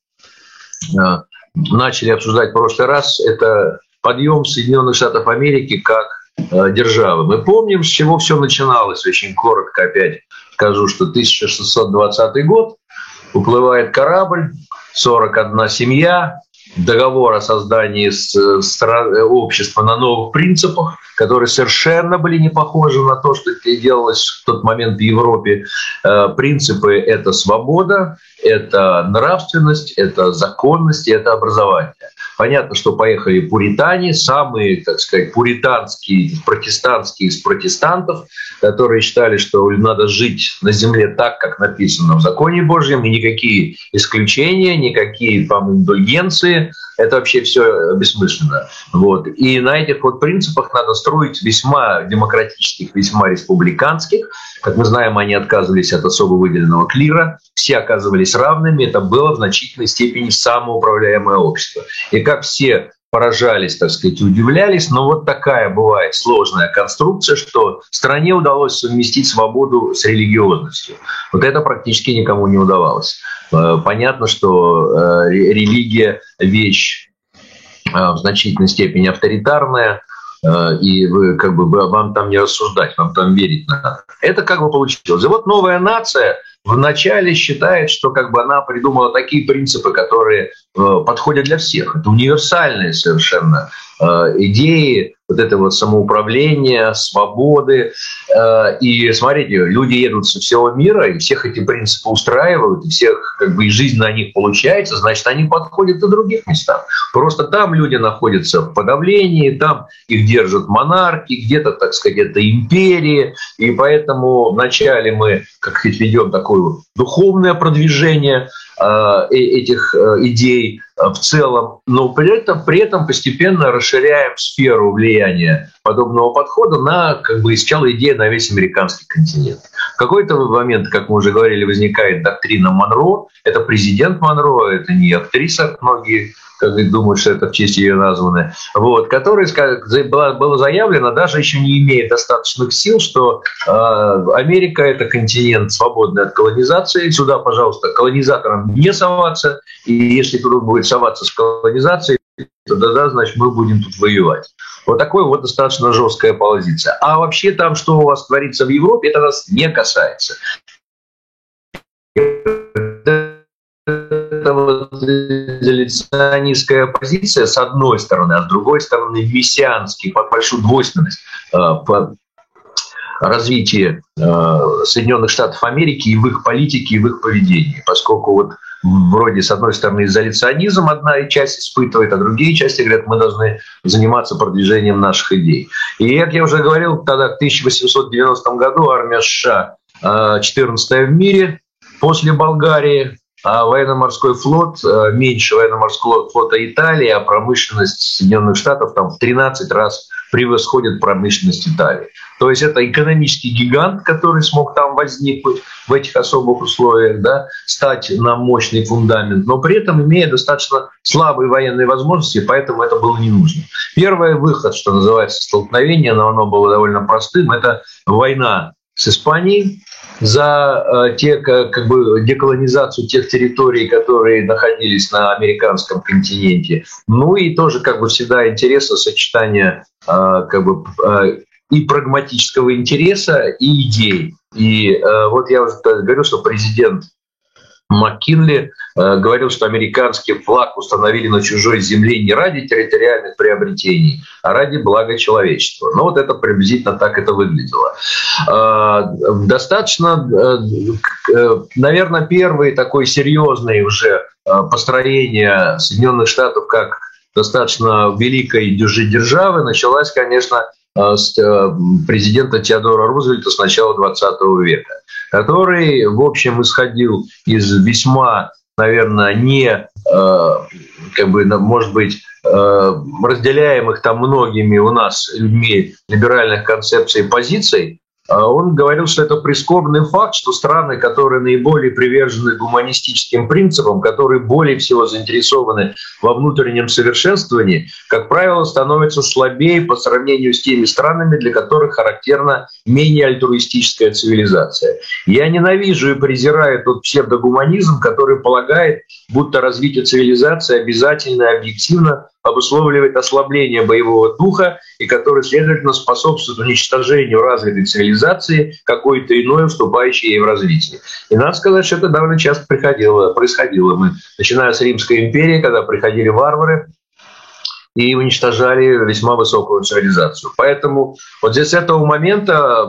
начали обсуждать в прошлый раз. Это подъем Соединенных Штатов Америки как державы. Мы помним, с чего все начиналось. Очень коротко опять скажу, что тысяча шестьсот двадцатый год, уплывает корабль, сорок одна семья, договор о создании общества на новых принципах, которые совершенно были не похожи на то, что делалось в тот момент в Европе. Принципы – это свобода, это нравственность, это законность, это образование. Понятно, что поехали пуритане, самые, так сказать, пуританские, протестантские из протестантов, которые считали, что надо жить на земле так, как написано в законе Божьем, и никакие исключения, никакие там индульгенции, это вообще все бессмысленно. Вот. И на этих вот принципах надо строить весьма демократических, весьма республиканских. Как мы знаем, они отказывались от особо выделенного клира, все оказывались равными, это было в значительной степени самоуправляемое общество. И как все поражались, так сказать, удивлялись, но вот такая бывает сложная конструкция, что стране удалось совместить свободу с религиозностью. Вот это практически никому не удавалось. Понятно, что религия – вещь в значительной степени авторитарная, и вы, как бы, вам там не рассуждать, вам там верить надо. Это как бы получилось. И вот новая нация вначале считает, что как бы она придумала такие принципы, которые э, подходят для всех. Это универсальные совершенно э, идеи, вот это вот самоуправление, свободы. Э, и смотрите, люди едут со всего мира, и всех эти принципы устраивают, и всех как бы и жизнь на них получается, значит, они подходят и в других местах. Просто там люди находятся в подавлении, там их держат монархи, где-то, так сказать, это империи, и поэтому вначале мы, как сказать, ведем такое духовное продвижение, этих идей в целом, но при этом, при этом постепенно расширяем сферу влияния подобного подхода на, как бы, сначала идея на весь американский континент. В какой-то момент, как мы уже говорили, возникает доктрина Монро. Это президент Монро, это не актриса, многие как думают, что это в честь ее названы, вот, которая было, было заявлено, даже еще не имея достаточных сил, что э, Америка – это континент, свободный от колонизации. Сюда, пожалуйста, колонизаторам не соваться, и если кто-то будет соваться с колонизацией, то тогда, значит, мы будем тут воевать. Вот такой вот достаточно жесткая позиция. А вообще там, что у вас творится в Европе, это нас не касается. Это вот изоляционистская позиция с одной стороны, а с другой стороны мессианский, под большую двойственность э, по развитию э, Соединенных Штатов Америки и в их политике, и в их поведении. Поскольку вот вроде с одной стороны изоляционизм одна часть испытывает, а другие части говорят, мы должны заниматься продвижением наших идей. И, как я уже говорил, тогда в тысяча восемьсот девяностом году армия США э, четырнадцатая в мире после Болгарии, а военно-морской флот меньше военно-морского флота Италии, а промышленность Соединенных Штатов там в тринадцать раз превосходит промышленность Италии. То есть это экономический гигант, который смог там возникнуть в этих особых условиях, да, стать на мощный фундамент, но при этом имея достаточно слабые военные возможности, поэтому это было не нужно. Первый выход, что называется, столкновение, но оно было довольно простым, это война с Испанией за э, те, как, как бы, деколонизацию тех территорий, которые находились на американском континенте. Ну и тоже, как бы, всегда интересно сочетание э, как бы, э, и прагматического интереса, и идей. И э, вот я уже говорил, что президент МакКинли э, говорил, что американский флаг установили на чужой земле не ради территориальных приобретений, а ради блага человечества. Ну вот это приблизительно так это выглядело. Э, достаточно, э, э, наверное, первый такой серьезный уже э, построение Соединенных Штатов как достаточно великой державы началась, конечно, с президента Теодора Рузвельта с начала двадцатого века, который, в общем, исходил из весьма, наверное, не, как бы, может быть, разделяемых там многими у нас людьми либеральных концепций и позиций. Он говорил, что это прискорбный факт, что страны, которые наиболее привержены гуманистическим принципам, которые более всего заинтересованы во внутреннем совершенствовании, как правило, становятся слабее по сравнению с теми странами, для которых характерна менее альтруистическая цивилизация. Я ненавижу и презираю тот псевдогуманизм, который полагает, будто развитие цивилизации обязательно и объективно обусловливает ослабление боевого духа и который, следовательно, способствует уничтожению развитой цивилизации какой-то иной, уступающей ей в развитии. И надо сказать, что это довольно часто приходило, происходило. Мы, начиная с Римской империи, когда приходили варвары и уничтожали весьма высокую цивилизацию. Поэтому вот здесь с этого момента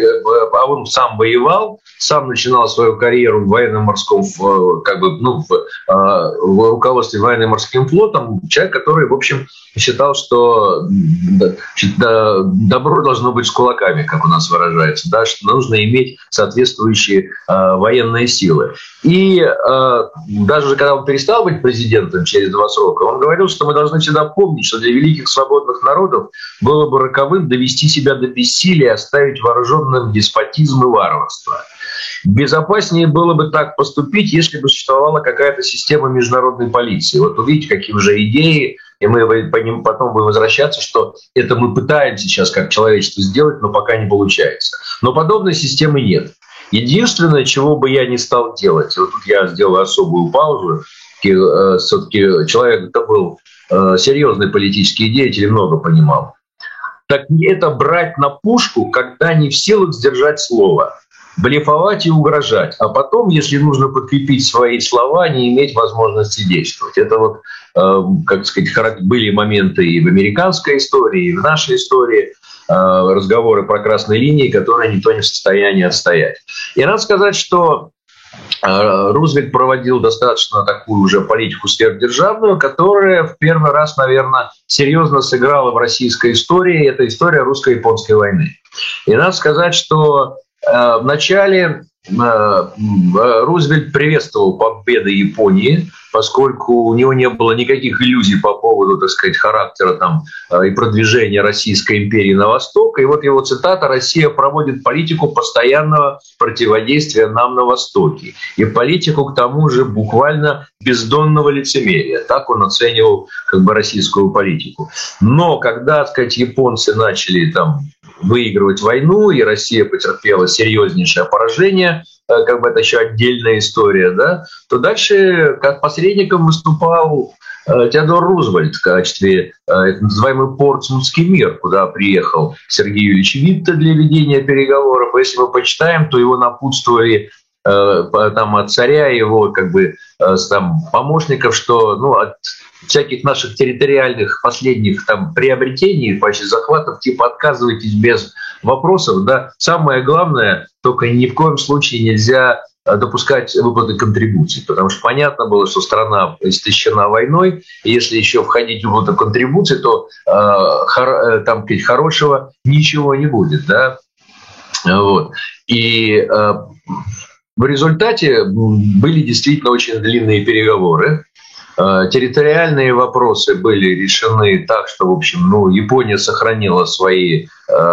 а он сам воевал, сам начинал свою карьеру в военно-морском, как бы, ну, в, в руководстве военно-морским флотом, человек, который, в общем, считал, что добро должно быть с кулаками, как у нас выражается, да, что нужно иметь соответствующие э, военные силы. И э, даже когда он перестал быть президентом через два срока, он говорил, что мы должны всегда помнить, что для великих свободных народов было бы роковым довести себя до бессилия и оставить вооруженным деспотизм и варварство. Безопаснее было бы так поступить, если бы существовала какая-то система международной полиции. Вот увидите, какие уже идеи, и мы по ним потом будем возвращаться, что это мы пытаемся сейчас как человечество сделать, но пока не получается. Но подобной системы нет. Единственное, чего бы я не стал делать, вот тут я сделаю особую паузу, все-таки человек это был серьезный политический деятель и много понимал, так это брать на пушку, когда не в силах сдержать слово. Блефовать и угрожать, а потом, если нужно подкрепить свои слова, не иметь возможности действовать. Это вот, э, как сказать, были моменты и в американской истории, и в нашей истории, э, разговоры про красные линии, которые никто не в состоянии отстоять. И надо сказать, что э, Рузвельт проводил достаточно такую уже политику сверхдержавную, которая в первый раз, наверное, серьезно сыграла в российской истории. Это история русско-японской войны. И надо сказать, что в начале Рузвельт приветствовал победы Японии, поскольку у него не было никаких иллюзий по поводу, так сказать, характера там, и продвижения Российской империи на восток. И вот его цитата: «Россия проводит политику постоянного противодействия нам на Востоке. И политику, к тому же, буквально бездонного лицемерия». Так он оценивал как бы российскую политику. Но когда, так сказать, японцы начали там выигрывать войну, и Россия потерпела серьезнейшее поражение, как бы это еще отдельная история, да, то дальше как посредником выступал Теодор Рузвельт в качестве так называемый Портсмутский мир, куда приехал Сергей Юрьевич Витте для ведения переговоров. Если мы почитаем, то его напутствовали там от царя, его как бы там помощников, что ну, от всяких наших территориальных последних там приобретений, почти захватов, типа отказывайтесь без вопросов, да. Самое главное, только ни в коем случае нельзя допускать выплаты контрибуций, потому что понятно было, что страна истощена войной, и если еще входить в выплаты контрибуций, то э, хор, там хорошего ничего не будет, да. Вот. И э, в результате были действительно очень длинные переговоры. Территориальные вопросы были решены так, что, в общем, ну, Япония сохранила свои, э,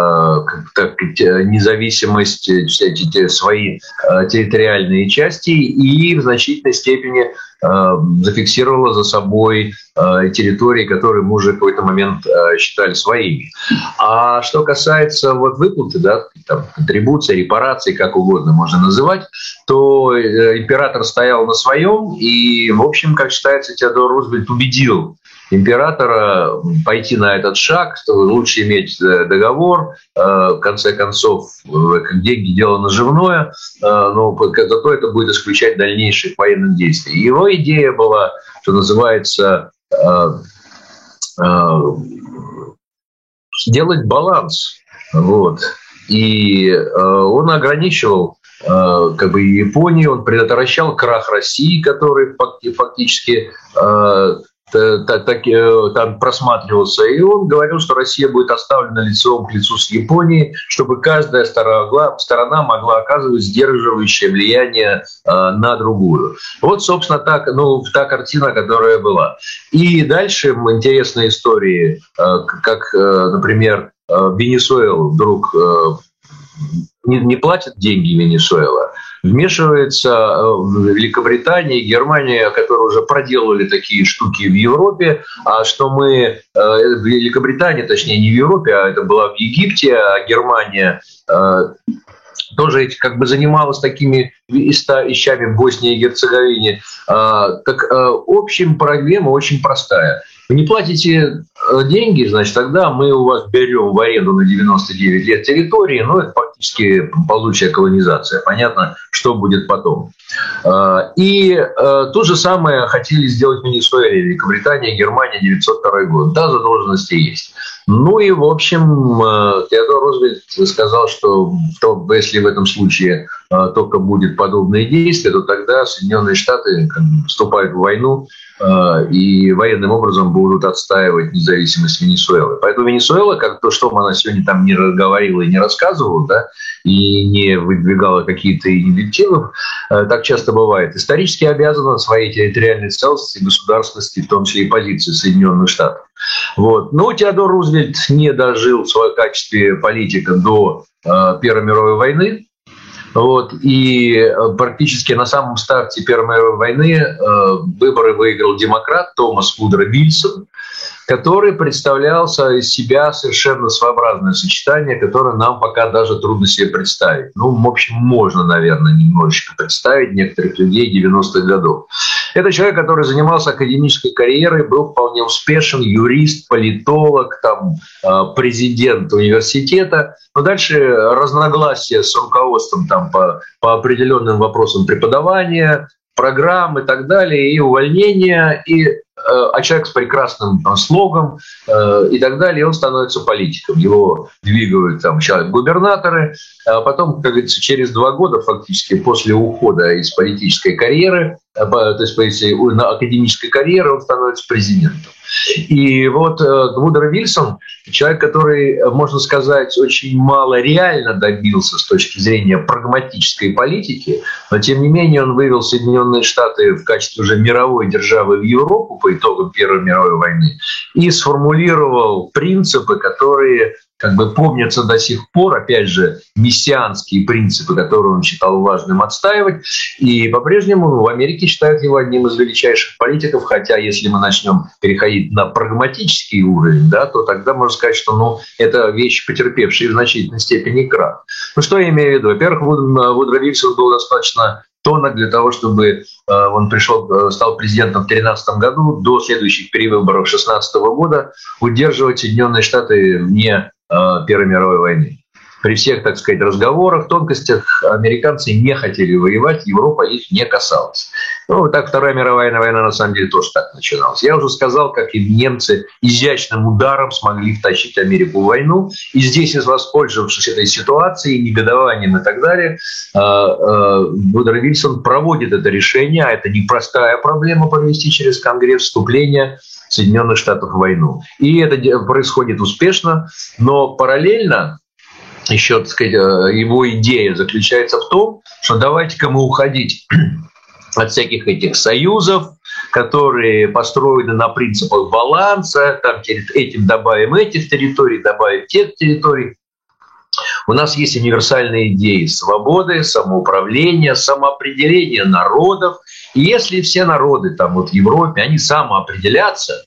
так, независимость, эти, свои э, территориальные части и в значительной степени э, зафиксировала за собой э, территории, которые мы уже в какой-то момент э, считали своими. А что касается вот выплаты, да, там, контрибуции, репараций, как угодно можно называть, то э, император стоял на своем, и, в общем, как считается, Теодор Рузвельт убедил императора пойти на этот шаг, что лучше иметь договор, в конце концов, деньги – дело наживное, но зато это будет исключать дальнейших военных действий. Его идея была, что называется, сделать баланс. Вот. И он ограничивал как бы Японию, он предотвращал крах России, который фактически Так, так, там просматривался, и он говорил, что Россия будет оставлена лицом к лицу с Японией, чтобы каждая сторона, сторона могла оказывать сдерживающее влияние э, на другую. Вот, собственно, так, ну, та картина, которая была. И дальше интересные истории, э, как, э, например, э, Венесуэла вдруг э, не, не платит деньги Венесуэла, вмешивается Великобритания и Германия, которые уже проделывали такие штуки в Европе, а что мы, в Великобритании, точнее не в Европе, а это была в Египте, а Германия тоже как бы занималась такими вещами в Боснии и Герцеговине. Так, в общем, проблема очень простая. Вы не платите деньги, значит, тогда мы у вас берем в аренду на девяносто девять лет территории, ну, это фактически получая колонизация. Понятно, что будет потом. И то же самое хотели сделать Венесуэла, Великобритания, Германия, девятьсот второй год. Да, задолженности есть. Ну и, в общем, Теодор Рузвельт сказал, что если в этом случае только будет подобные действия, то тогда Соединенные Штаты вступают в войну и военным образом будут отстаивать независимость Венесуэлы. Поэтому Венесуэла, как то, что она сегодня там не говорила и не рассказывала, да, и не выдвигала какие-то инициативы, так часто бывает, исторически обязана своей территориальной целостности, государственности, в том числе и позиции Соединенных Штатов. Вот. Но Теодор Рузвельт не дожил в своем качестве политика до э, Первой мировой войны. Вот. И практически на самом старте Первой мировой войны э, выборы выиграл демократ Томас Вудро Вильсон, который представлял из себя совершенно своеобразное сочетание, которое нам пока даже трудно себе представить. Ну, в общем, можно, наверное, немножечко представить некоторых людей девяностых годов. Это человек, который занимался академической карьерой, был вполне успешен, юрист, политолог, там, президент университета. Но дальше разногласия с руководством там, по, по определенным вопросам преподавания, программ и так далее, и увольнения, и, э, а человек с прекрасным там, слогом э, и так далее, и он становится политиком. Его двигают там губернаторы, а потом, как говорится, через два года фактически после ухода из политической карьеры, э, то есть на академической карьеры, он становится президентом. И вот Вудро Вильсон, человек, который, можно сказать, очень мало реально добился с точки зрения прагматической политики, но тем не менее он вывел Соединенные Штаты в качестве уже мировой державы в Европу по итогам Первой мировой войны и сформулировал принципы, которые как бы помнятся до сих пор, опять же, мессианские принципы, которые он считал важным отстаивать. И по-прежнему ну, в Америке считают его одним из величайших политиков, хотя если мы начнем переходить на прагматический уровень, да, то тогда можно сказать, что ну, это вещь, потерпевшая в значительной степени крах. Ну что я имею в виду? Во-первых, Вудро Вильсон был достаточно тонок для того, чтобы э, он пришел, стал президентом в две тысячи тринадцатом году, до следующих перевыборов две тысячи шестнадцатого года удерживать Соединенные Штаты вне э, Первой мировой войны. При всех, так сказать, разговорах, тонкостях американцы не хотели воевать, Европа их не касалась. Ну, так Вторая мировая война на самом деле тоже так начиналась. Я уже сказал, как и немцы изящным ударом смогли втащить Америку в войну. И здесь, воспользовавшись этой ситуацией, негодованием и так далее, Вудро Вильсон проводит это решение, а это непростая проблема провести через Конгресс вступление Соединенных Штатов в войну. И это происходит успешно, но параллельно еще, так сказать, его идея заключается в том, что давайте-ка мы уходить от всяких этих союзов, которые построены на принципах баланса, там этим добавим этих территорий, добавим тех территорий. У нас есть универсальные идеи свободы, самоуправления, самоопределения народов. И если все народы там вот в Европе, они самоопределятся,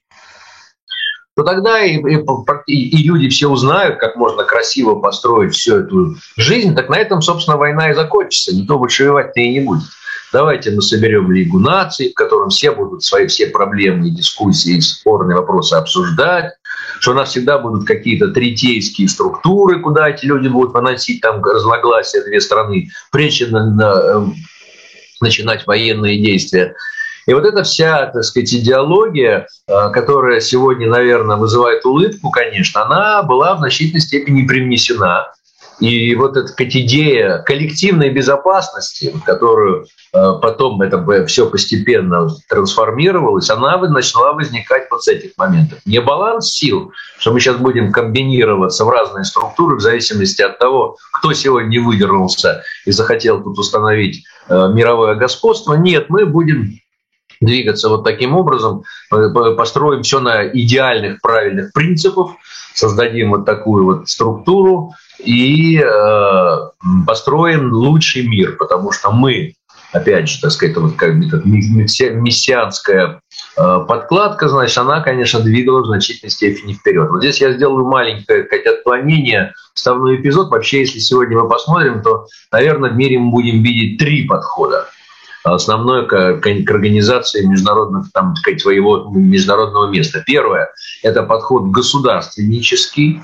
то тогда и, и, и люди все узнают, как можно красиво построить всю эту жизнь, так на этом, собственно, война и закончится. Никто больше воевать-то и не будет. Давайте мы соберем Лигу наций, в котором все будут свои все проблемы, дискуссии, спорные вопросы обсуждать, что у нас всегда будут какие-то третейские структуры, куда эти люди будут выносить там разногласия две страны, прежде чем на, начинать военные действия. И вот эта вся, так сказать, идеология, которая сегодня, наверное, вызывает улыбку, конечно, она была в значительной степени привнесена. И вот эта идея коллективной безопасности, в которую потом это все постепенно трансформировалось, она начала возникать вот с этих моментов. Не баланс сил, что мы сейчас будем комбинироваться в разные структуры в зависимости от того, кто сегодня выдернулся и захотел тут установить мировое господство. Нет, мы будем двигаться вот таким образом, построим все на идеальных, правильных принципах, создадим вот такую вот структуру и э, построим лучший мир, потому что мы, опять же, так сказать, вот как бы мессианская э, подкладка, значит, она, конечно, двигала в значительной степени вперед. Вот здесь я сделаю маленькое отклонение, вставной эпизод. Вообще, если сегодня мы посмотрим, то, наверное, в мире мы будем видеть три подхода. Основное к, к организации международных, там, сказать, своего международного места. Первое – это подход государственнический,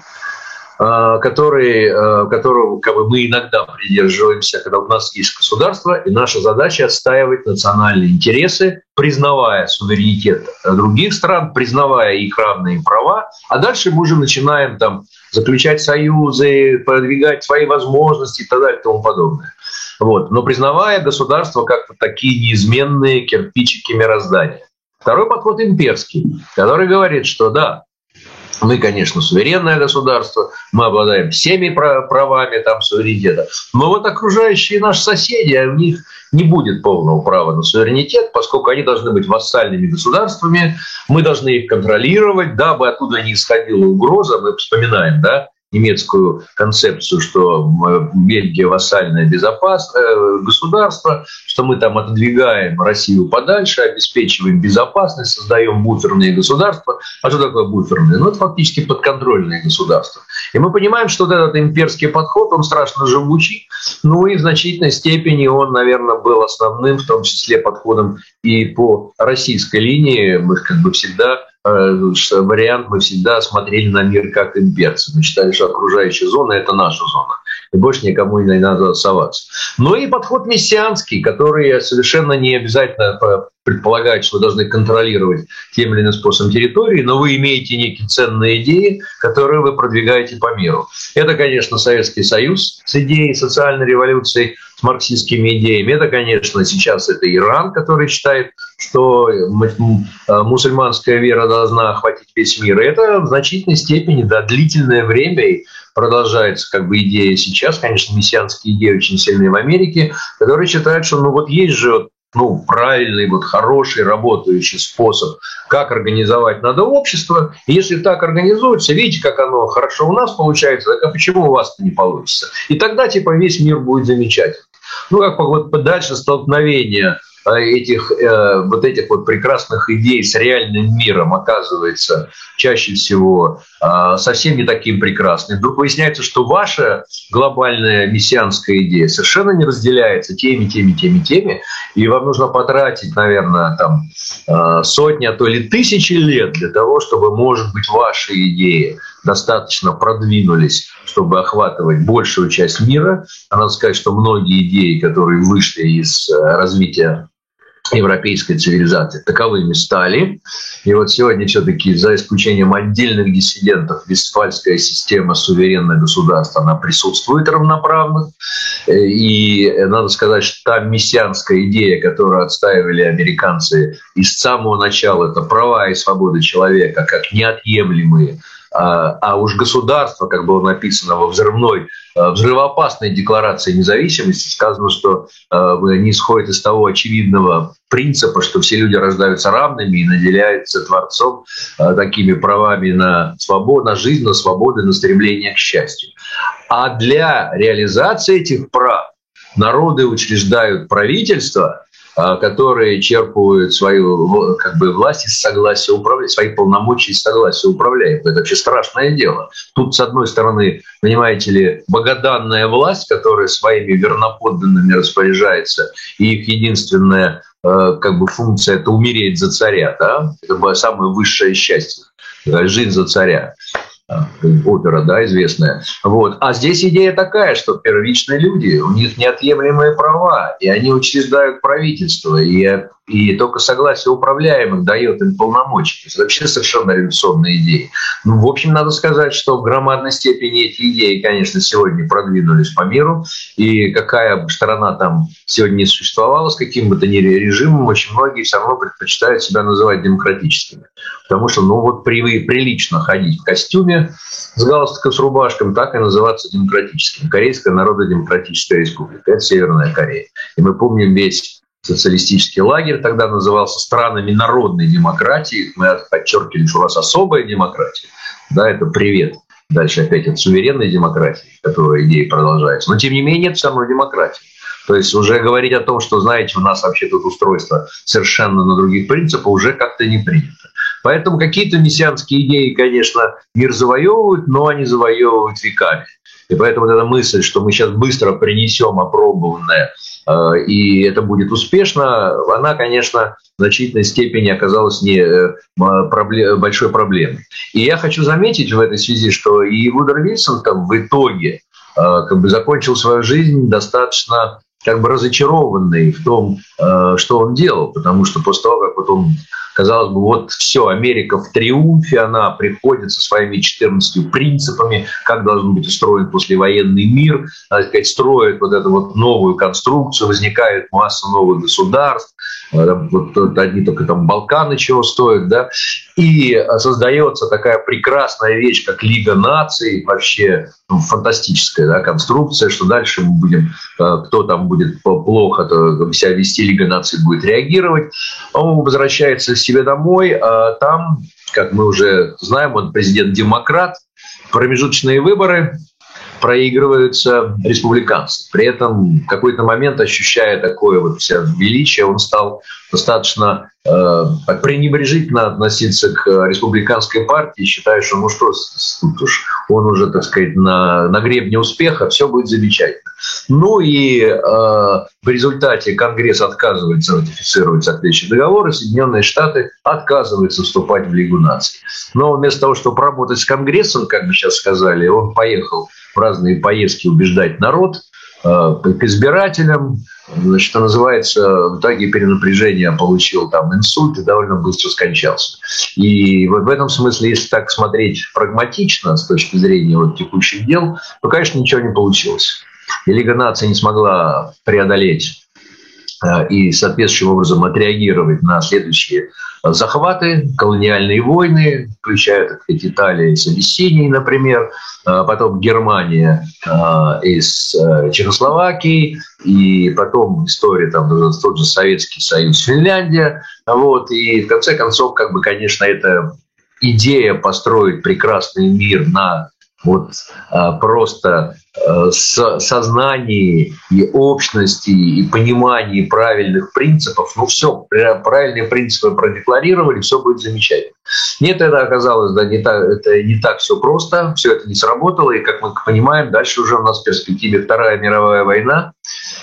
который, которого как бы, мы иногда придерживаемся, когда у нас есть государство, и наша задача отстаивать национальные интересы, признавая суверенитет других стран, признавая их равные права, а дальше мы уже начинаем там, заключать союзы, продвигать свои возможности и так далее и тому подобное. Вот. Но признавая государство как такие неизменные кирпичики мироздания. Второй подход имперский, который говорит, что да, мы, конечно, суверенное государство, мы обладаем всеми правами там, суверенитета, но вот окружающие наши соседи, у них не будет полного права на суверенитет, поскольку они должны быть вассальными государствами, мы должны их контролировать, дабы оттуда не исходила угроза, мы вспоминаем, да, немецкую концепцию, что Бельгия вассальное безопасное государство, что мы там отодвигаем Россию подальше, обеспечиваем безопасность, создаем буферные государства. А что такое буферные? Ну, это фактически подконтрольные государства. И мы понимаем, что вот этот имперский подход, он страшно живучий, ну и в значительной степени он, наверное, был основным, в том числе подходом и по российской линии. Мы как бы всегда вариант, мы всегда смотрели на мир как имперцы. Мы считали, что окружающая зона – это наша зона. И больше никому не надо соваться. Но и подход мессианский, который совершенно не обязательно предполагает, что вы должны контролировать тем или иным способом территории, но вы имеете некие ценные идеи, которые вы продвигаете по миру. Это, конечно, Советский Союз с идеей социальной революции, с марксистскими идеями. Это, конечно, сейчас это Иран, который считает что мусульманская вера должна охватить весь мир. И это в значительной степени, да, длительное время и продолжается как бы идея сейчас, конечно, мессианские идеи очень сильные в Америке, которые считают, что ну вот есть же ну, правильный, вот хороший, работающий способ, как организовать надо общество. И если так организуется, видите, как оно хорошо у нас получается, так а почему у вас-то не получится? И тогда типа весь мир будет замечательный. Ну, как вот дальше столкновение этих, э, вот этих вот прекрасных идей с реальным миром оказывается чаще всего э, совсем не таким прекрасным. Вдруг выясняется, что ваша глобальная мессианская идея совершенно не разделяется теми, теми, теми, теми, и вам нужно потратить, наверное, там, э, сотни, а то или тысячи лет для того, чтобы, может быть, ваши идеи достаточно продвинулись, чтобы охватывать большую часть мира. А надо сказать, что многие идеи, которые вышли из развития европейской цивилизации, таковыми стали. И вот сегодня все-таки, за исключением отдельных диссидентов, вестфальская система суверенных государств, она присутствует равноправно. И надо сказать, что та мессианская идея, которую отстаивали американцы из самого начала, это права и свободы человека как неотъемлемые. А уж государство, как было написано во взрывной, взрывоопасной декларации независимости, сказано, что не исходит из того очевидного принципа, что все люди рождаются равными и наделяются Творцом такими правами на свободу, на жизнь, на свободу, на стремление к счастью. А для реализации этих прав народы учреждают правительства, которые черпают свою как бы, власть из согласия управления, свои полномочия из согласия управляемых. Это вообще страшное дело. Тут, с одной стороны, понимаете ли, богоданная власть, которая своими верноподданными распоряжается, и их единственная как бы, функция – это умереть за царя. Да? Это самое высшее счастье – жить за царя. Опера, да, известная. Вот. А здесь идея такая, что первичные люди, у них неотъемлемые права, и они учреждают правительство, и, и только согласие управляемых дает им полномочия. Это вообще совершенно революционная идея. Ну, в общем, надо сказать, что в громадной степени эти идеи, конечно, сегодня продвинулись по миру, и какая бы страна там сегодня не существовала, с каким бы то ни режимом, очень многие все равно предпочитают себя называть демократическими. Потому что, ну вот, при, прилично ходить в костюме с галстуком, с рубашком, так и называться демократическим. Корейская Народно-демократическая республика. Это Северная Корея. И мы помним весь социалистический лагерь, тогда назывался странами народной демократии. Мы подчеркивали, что у нас особая демократия. Да, это привет. Дальше опять от суверенной демократии, которая идея продолжается. Но, тем не менее, это все равно демократия. То есть уже говорить о том, что, знаете, у нас вообще тут устройство совершенно на других принципах, уже как-то не принято. Поэтому какие-то мессианские идеи, конечно, мир завоевывают, но они завоевывают веками. И поэтому вот эта мысль, что мы сейчас быстро принесем опробованное, э, и это будет успешно, она, конечно, в значительной степени оказалась не э, проблем, большой проблемой. И я хочу заметить в этой связи, что и Вудро Вильсон там в итоге э, как бы закончил свою жизнь достаточно как бы разочарованный в том, э, что он делал, потому что после того, как вот он, казалось бы, вот все, Америка в триумфе, она приходит со своими четырнадцатью принципами, как должен быть устроен послевоенный мир, так сказать, строит вот эту вот новую конструкцию, возникает масса новых государств, вот одни только там Балканы чего стоят, да, и создается такая прекрасная вещь, как Лига наций, вообще ну, фантастическая, да, конструкция, что дальше мы будем, кто там будет плохо то себя вести, Лига наций будет реагировать. Он возвращается к себе домой, а там, как мы уже знаем, он президент-демократ, промежуточные выборы, проигрываются республиканцы. При этом в какой-то момент, ощущая такое вот вся величие, он стал достаточно э, пренебрежительно относиться к республиканской партии, считая, что ну что, тут уж он уже, так сказать, на, на гребне успеха, все будет замечательно. Ну и э, в результате Конгресс отказывается ратифицировать соответствующие договоры, Соединенные Штаты отказываются вступать в Лигу наций. Но вместо того, чтобы работать с Конгрессом, как бы сейчас сказали, он поехал в разные поездки убеждать народ, э, к избирателям. Значит, что называется, в итоге перенапряжение получил там инсульт и довольно быстро скончался. И вот в этом смысле, если так смотреть прагматично с точки зрения вот текущих дел, то, конечно, ничего не получилось. И Лига наций не смогла преодолеть и соответствующим образом отреагировать на следующие захваты, колониальные войны, включая, так сказать, Италия с Абиссинией, например, потом Германия из Чехословакии, и потом история, там, тот же Советский Союз, Финляндия. Вот, и в конце концов, как бы, конечно, эта идея построить прекрасный мир на вот а, просто а, с, сознании и общности, и понимании правильных принципов, ну все, правильные принципы продекларировали, все будет замечательно. Нет, это оказалось, да, не так, это не так все просто, все это не сработало, и, как мы понимаем, дальше уже у нас в перспективе Вторая мировая война,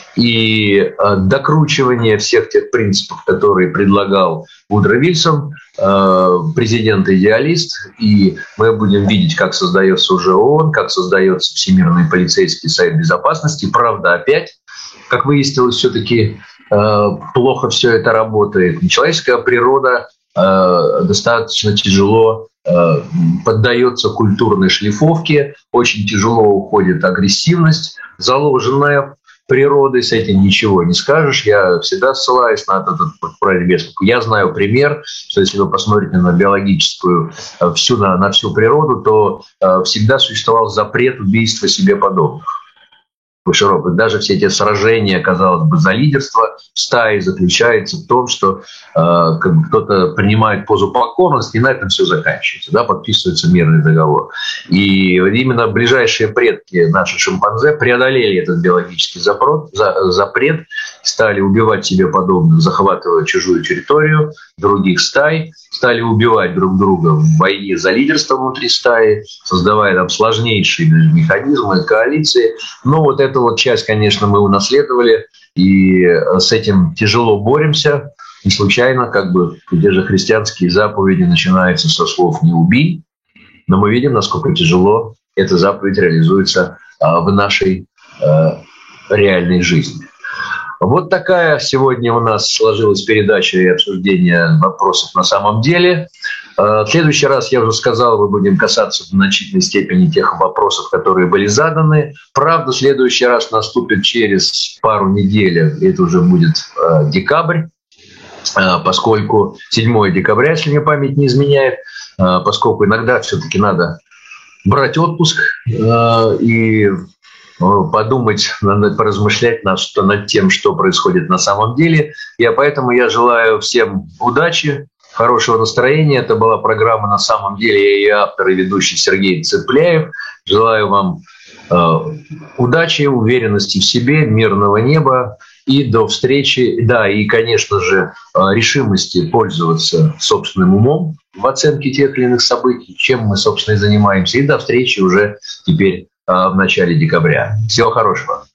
и а, докручивание всех тех принципов, которые предлагал Вудро Вильсон, президент-идеалист, и мы будем видеть, как создается уже ООН, как создается Всемирный полицейский совет безопасности. Правда, опять, как выяснилось, все-таки плохо все это работает. Человеческая природа достаточно тяжело поддается культурной шлифовке, очень тяжело уходит агрессивность, заложенная природой, с этим ничего не скажешь. Я всегда ссылаюсь на этот правильный вес. Я знаю пример, что если вы посмотрите на биологическую, всю, на, на всю природу, то э, всегда существовал запрет убийства себе подобных. Широкой. Даже все эти сражения, казалось бы, за лидерство в стае заключается в том, что э, как бы кто-то принимает позу покорности, и на этом все заканчивается, да, подписывается мирный договор. И именно ближайшие предки наши шимпанзе преодолели этот биологический запрет, за, запрет, стали убивать себе подобных, захватывая чужую территорию других стай, стали убивать друг друга в войне за лидерство внутри стаи, создавая там сложнейшие механизмы, коалиции. Но вот эту вот часть, конечно, мы унаследовали, и с этим тяжело боремся. Не случайно, как бы, где же христианские заповеди начинаются со слов «не убий», но мы видим, насколько тяжело эта заповедь реализуется в нашей реальной жизни. Вот такая сегодня у нас сложилась передача и обсуждение вопросов на самом деле. В следующий раз, я уже сказал, мы будем касаться в значительной степени тех вопросов, которые были заданы. Правда, следующий раз наступит через пару недель, это уже будет декабрь, поскольку седьмое декабря, если мне память не изменяет, поскольку иногда все-таки надо брать отпуск и подумать, надо поразмышлять над, что, над тем, что происходит на самом деле. И поэтому я желаю всем удачи, хорошего настроения. Это была программа «На самом деле». Я ее автор и ведущий Сергей Цепляев. Желаю вам э, удачи, уверенности в себе, мирного неба. И до встречи. Да, и, конечно же, решимости пользоваться собственным умом в оценке тех или иных событий, чем мы, собственно, и занимаемся. И до встречи уже теперь в начале декабря. Всего хорошего.